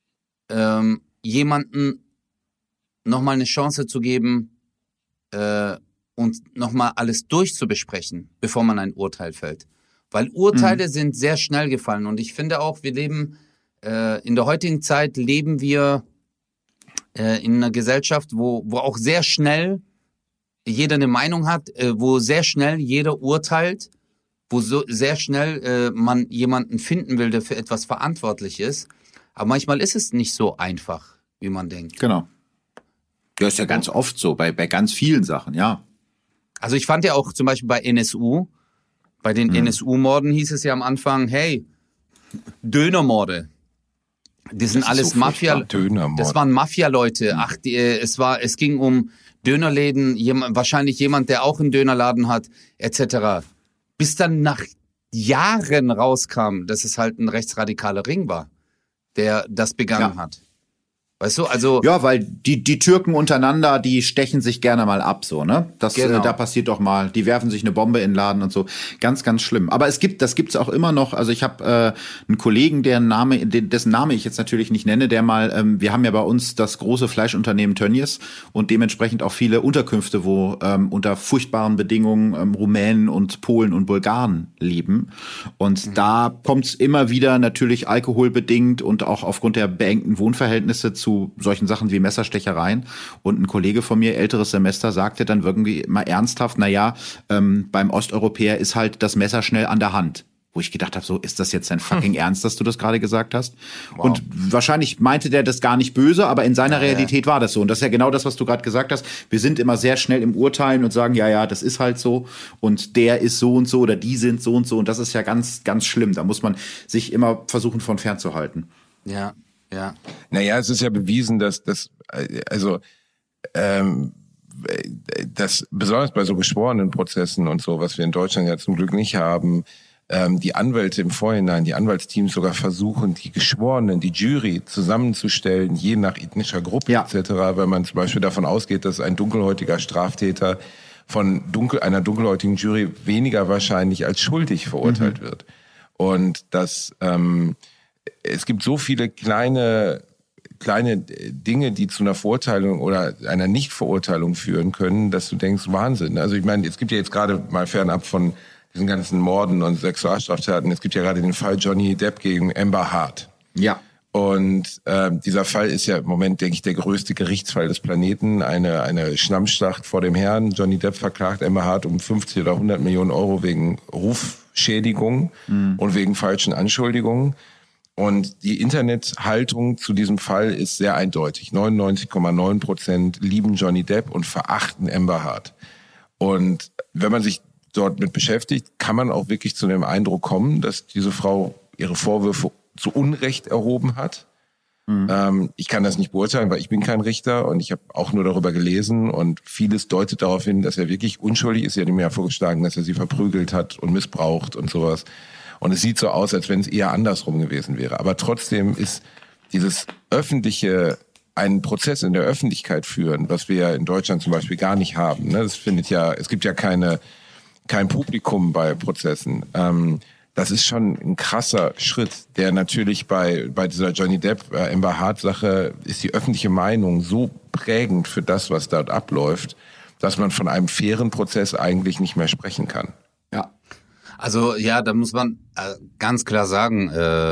Speaker 3: jemanden nochmal eine Chance zu geben und nochmal alles durchzubesprechen, bevor man ein Urteil fällt. Weil Urteile sind sehr schnell gefallen. Und ich finde auch, wir leben, in der heutigen Zeit leben wir in einer Gesellschaft, wo auch sehr schnell jeder eine Meinung hat, wo sehr schnell jeder urteilt, wo so sehr schnell man jemanden finden will, der für etwas verantwortlich ist. Aber manchmal ist es nicht so einfach, wie man denkt.
Speaker 1: Genau. Das ist ja ganz oft so, bei ganz vielen Sachen, ja.
Speaker 3: Also ich fand ja auch zum Beispiel bei NSU, bei den NSU-Morden hieß es ja am Anfang, hey, Dönermorde. Die sind alles
Speaker 1: so
Speaker 3: Mafia. Das waren Mafia-Leute. Ach, es ging um Dönerläden, wahrscheinlich jemand, der auch einen Dönerladen hat, etc. Bis dann nach Jahren rauskam, dass es halt ein rechtsradikaler Ring war, der das begangen hat. Weißt du, also...
Speaker 1: Ja, weil die Türken untereinander, die stechen sich gerne mal ab, so, ne? Das,
Speaker 3: Genau.
Speaker 1: Da passiert doch mal, die werfen sich eine Bombe in den Laden und so. Ganz, ganz schlimm. Aber das gibt's auch immer noch. Also ich habe einen Kollegen, dessen Name ich jetzt natürlich nicht nenne, der mal, wir haben ja bei uns das große Fleischunternehmen Tönnies und dementsprechend auch viele Unterkünfte, wo unter furchtbaren Bedingungen Rumänen und Polen und Bulgaren leben. Und da kommt's immer wieder natürlich alkoholbedingt und auch aufgrund der beengten Wohnverhältnisse zu solchen Sachen wie Messerstechereien. Und ein Kollege von mir, älteres Semester, sagte dann irgendwie mal ernsthaft, beim Osteuropäer ist halt das Messer schnell an der Hand. Wo ich gedacht habe, so, ist das jetzt dein fucking Ernst, dass du das gerade gesagt hast? Wow. Und wahrscheinlich meinte der das gar nicht böse, aber in seiner Realität war das so. Und das ist ja genau das, was du gerade gesagt hast. Wir sind immer sehr schnell im Urteilen und sagen, ja, das ist halt so. Und der ist so und so oder die sind so und so. Und das ist ja ganz, ganz schlimm. Da muss man sich immer versuchen, von fernzuhalten.
Speaker 3: Ja. Ja.
Speaker 4: Naja, es ist ja bewiesen, dass besonders bei so geschworenen Prozessen und so, was wir in Deutschland ja zum Glück nicht haben, die Anwälte im Vorhinein, die Anwaltsteams sogar versuchen, die Geschworenen, die Jury zusammenzustellen, je nach ethnischer Gruppe etc., weil man zum Beispiel davon ausgeht, dass ein dunkelhäutiger Straftäter von einer dunkelhäutigen Jury weniger wahrscheinlich als schuldig verurteilt wird. Und das es gibt so viele kleine Dinge, die zu einer Verurteilung oder einer Nichtverurteilung führen können, dass du denkst, Wahnsinn. Also ich meine, es gibt ja jetzt gerade mal fernab von diesen ganzen Morden und Sexualstraftaten, es gibt ja gerade den Fall Johnny Depp gegen Amber Heard.
Speaker 1: Ja.
Speaker 4: Und dieser Fall ist ja im Moment, denke ich, der größte Gerichtsfall des Planeten. Eine Schlammschlacht vor dem Herrn. Johnny Depp verklagt Amber Heard um 50 oder 100 Millionen Euro wegen Rufschädigung und wegen falschen Anschuldigungen. Und die Internethaltung zu diesem Fall ist sehr eindeutig. 99,9% lieben Johnny Depp und verachten Amber Heard. Und wenn man sich dort mit beschäftigt, kann man auch wirklich zu dem Eindruck kommen, dass diese Frau ihre Vorwürfe zu Unrecht erhoben hat. Ich kann das nicht beurteilen, weil ich bin kein Richter und ich habe auch nur darüber gelesen und vieles deutet darauf hin, dass er wirklich unschuldig ist. Sie hat ihm ja vorgeschlagen, dass er sie verprügelt hat und missbraucht und sowas. Und es sieht so aus, als wenn es eher andersrum gewesen wäre. Aber trotzdem ist dieses einen Prozess in der Öffentlichkeit führen, was wir ja in Deutschland zum Beispiel gar nicht haben. Ne? Es gibt ja kein Publikum bei Prozessen. Das ist schon ein krasser Schritt, der natürlich bei dieser Johnny Depp Amber Heard Sache ist die öffentliche Meinung so prägend für das, was dort abläuft, dass man von einem fairen Prozess eigentlich nicht mehr sprechen kann.
Speaker 1: Ja.
Speaker 3: Also ja, da muss man ganz klar sagen,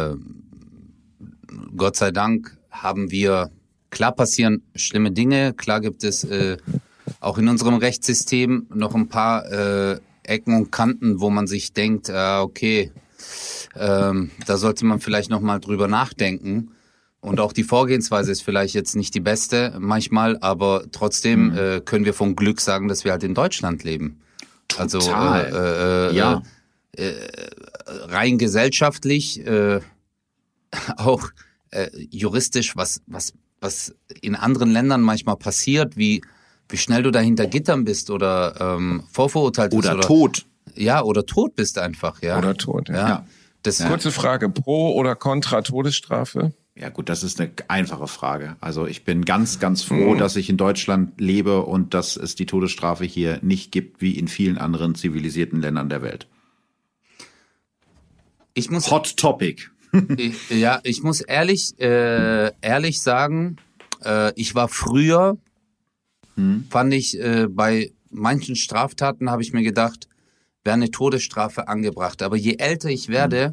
Speaker 3: Gott sei Dank haben wir, klar passieren schlimme Dinge, klar gibt es auch in unserem Rechtssystem noch ein paar Ecken und Kanten, wo man sich denkt, okay, da sollte man vielleicht nochmal drüber nachdenken. Und auch die Vorgehensweise ist vielleicht jetzt nicht die beste manchmal, aber trotzdem können wir von Glück sagen, dass wir halt in Deutschland leben.
Speaker 1: Total.
Speaker 3: Also rein gesellschaftlich, auch juristisch, was in anderen Ländern manchmal passiert, wie schnell du da hinter Gittern bist oder vorverurteilt bist.
Speaker 1: Oder tot.
Speaker 3: Ja, oder tot bist einfach. Ja.
Speaker 4: Oder tot, ja.
Speaker 3: Ja.
Speaker 4: Kurze Frage, pro oder contra Todesstrafe?
Speaker 1: Ja gut, das ist eine einfache Frage. Also ich bin ganz, ganz froh, dass ich in Deutschland lebe und dass es die Todesstrafe hier nicht gibt, wie in vielen anderen zivilisierten Ländern der Welt. Hot Topic.
Speaker 3: Ich muss ehrlich sagen, ich war früher, fand ich, bei manchen Straftaten habe ich mir gedacht, wäre eine Todesstrafe angebracht. Aber je älter ich werde,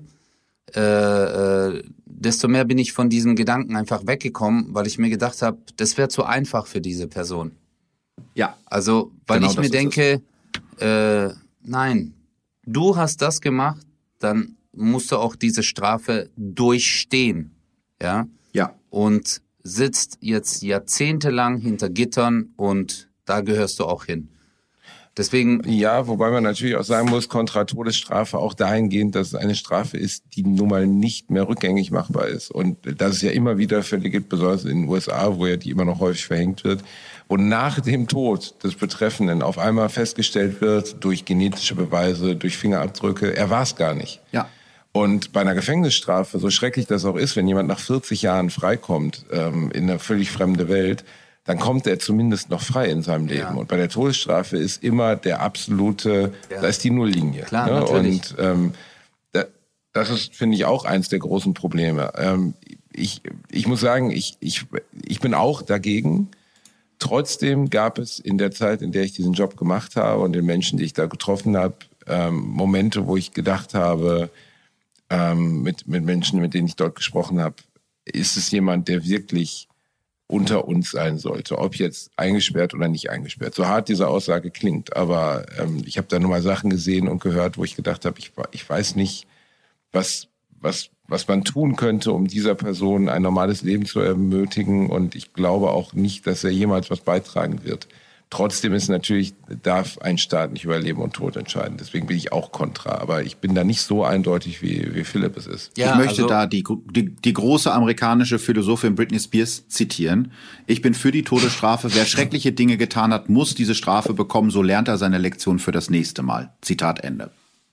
Speaker 3: desto mehr bin ich von diesem Gedanken einfach weggekommen, weil ich mir gedacht habe, das wäre zu einfach für diese Person.
Speaker 1: Ja.
Speaker 3: Also, weil
Speaker 1: genau
Speaker 3: ich mir denke, nein, du hast das gemacht, dann musst du auch diese Strafe durchstehen. Ja.
Speaker 1: Ja.
Speaker 3: Und sitzt jetzt jahrzehntelang hinter Gittern und da gehörst du auch hin. Deswegen.
Speaker 4: Ja, wobei man natürlich auch sagen muss, kontra Todesstrafe auch dahingehend, dass es eine Strafe ist, die nun mal nicht mehr rückgängig machbar ist. Und das ist ja immer wieder Fälle gibt, besonders in den USA, wo ja die immer noch häufig verhängt wird, wo nach dem Tod des Betreffenden auf einmal festgestellt wird, durch genetische Beweise, durch Fingerabdrücke, er war es gar nicht.
Speaker 1: Ja.
Speaker 4: Und bei einer Gefängnisstrafe, so schrecklich das auch ist, wenn jemand nach 40 Jahren freikommt, in eine völlig fremde Welt, dann kommt er zumindest noch frei in seinem Leben. Ja. Und bei der Todesstrafe ist immer der absolute, da ist die Nulllinie.
Speaker 3: Klar, ne? Natürlich.
Speaker 4: Und das ist, finde ich, auch eins der großen Probleme. Ich muss sagen, ich bin auch dagegen. Trotzdem gab es in der Zeit, in der ich diesen Job gemacht habe und den Menschen, die ich da getroffen habe, Momente, wo ich gedacht habe, mit Menschen, mit denen ich dort gesprochen habe, ist es jemand, der wirklich unter uns sein sollte, ob jetzt eingesperrt oder nicht eingesperrt. So hart diese Aussage klingt, aber ich habe da nur mal Sachen gesehen und gehört, wo ich gedacht habe, ich weiß nicht, was man tun könnte, um dieser Person ein normales Leben zu ermöglichen, und ich glaube auch nicht, dass er jemals was beitragen wird. Trotzdem ist natürlich, darf ein Staat nicht über Leben und Tod entscheiden. Deswegen bin ich auch kontra. Aber ich bin da nicht so eindeutig, wie Philipp es ist.
Speaker 1: Ja, ich möchte da die große amerikanische Philosophin Britney Spears zitieren. Ich bin für die Todesstrafe. Wer schreckliche Dinge getan hat, muss diese Strafe bekommen. So lernt er seine Lektion für das nächste Mal. Zitat Ende.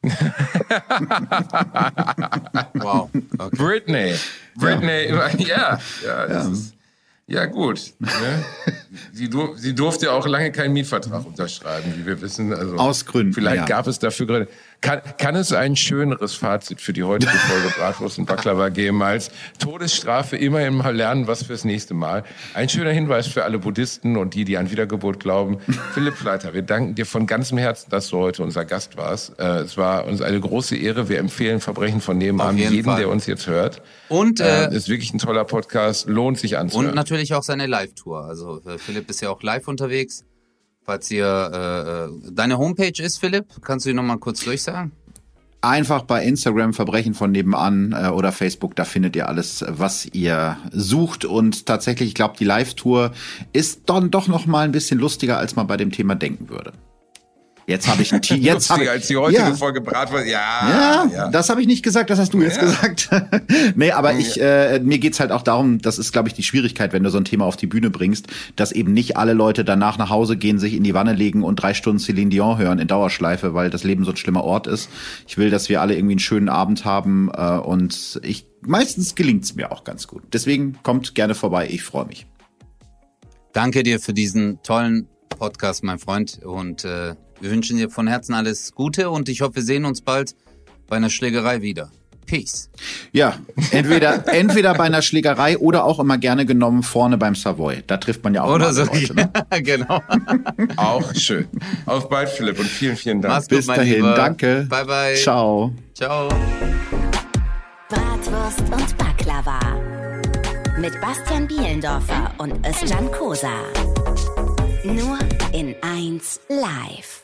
Speaker 3: Wow. Okay.
Speaker 4: Britney, ja. Das ist, ja gut. Ne? Sie durfte ja auch lange keinen Mietvertrag unterschreiben, wie wir wissen. Also
Speaker 1: aus Gründen.
Speaker 4: Vielleicht gab es dafür Gründe. Kann es ein schöneres Fazit für die heutige Folge Bratwurst und Baklava geben als Todesstrafe immerhin mal lernen, was fürs nächste Mal? Ein schöner Hinweis für alle Buddhisten und die an Wiedergeburt glauben. Philipp Fleiter, wir danken dir von ganzem Herzen, dass du heute unser Gast warst. Es war uns eine große Ehre. Wir empfehlen Verbrechen von nebenan jedem, der uns jetzt hört. Und ist wirklich ein toller Podcast, lohnt sich anzuhören.
Speaker 3: Und natürlich auch seine Live-Tour. Also Philipp ist ja auch live unterwegs. Falls ihr deine Homepage ist, Philipp, kannst du die nochmal kurz durchsagen?
Speaker 1: Einfach bei Instagram Verbrechen von nebenan oder Facebook, da findet ihr alles, was ihr sucht. Und tatsächlich, ich glaube, die Live-Tour ist dann doch noch mal ein bisschen lustiger, als man bei dem Thema denken würde. Jetzt habe ich ein Team.
Speaker 4: Lustiger als die heutige Folge Bratwurst. Ja,
Speaker 1: das habe ich nicht gesagt, das hast du jetzt gesagt. Nee, aber mir geht's halt auch darum, das ist, glaube ich, die Schwierigkeit, wenn du so ein Thema auf die Bühne bringst, dass eben nicht alle Leute danach nach Hause gehen, sich in die Wanne legen und 3 Stunden Celine Dion hören in Dauerschleife, weil das Leben so ein schlimmer Ort ist. Ich will, dass wir alle irgendwie einen schönen Abend haben und meistens gelingt's mir auch ganz gut. Deswegen kommt gerne vorbei, ich freue mich.
Speaker 3: Danke dir für diesen tollen Podcast, mein Freund, und wir wünschen dir von Herzen alles Gute und ich hoffe, wir sehen uns bald bei einer Schlägerei wieder. Peace.
Speaker 1: Ja, entweder bei einer Schlägerei oder auch immer gerne genommen vorne beim Savoy. Da trifft man ja auch
Speaker 3: Oder so.
Speaker 1: Leute, ne?
Speaker 3: Genau.
Speaker 4: Auch schön. Auf bald, Philipp, und vielen, vielen Dank.
Speaker 3: Mach's gut,
Speaker 1: Bis
Speaker 3: mein
Speaker 1: dahin,
Speaker 3: Lieber.
Speaker 1: danke.
Speaker 3: Bye, bye.
Speaker 1: Ciao.
Speaker 3: Ciao.
Speaker 2: Bratwurst und Baklava. Mit Bastian Bielendorfer und Özcan Kosa. Nur in 1 Live.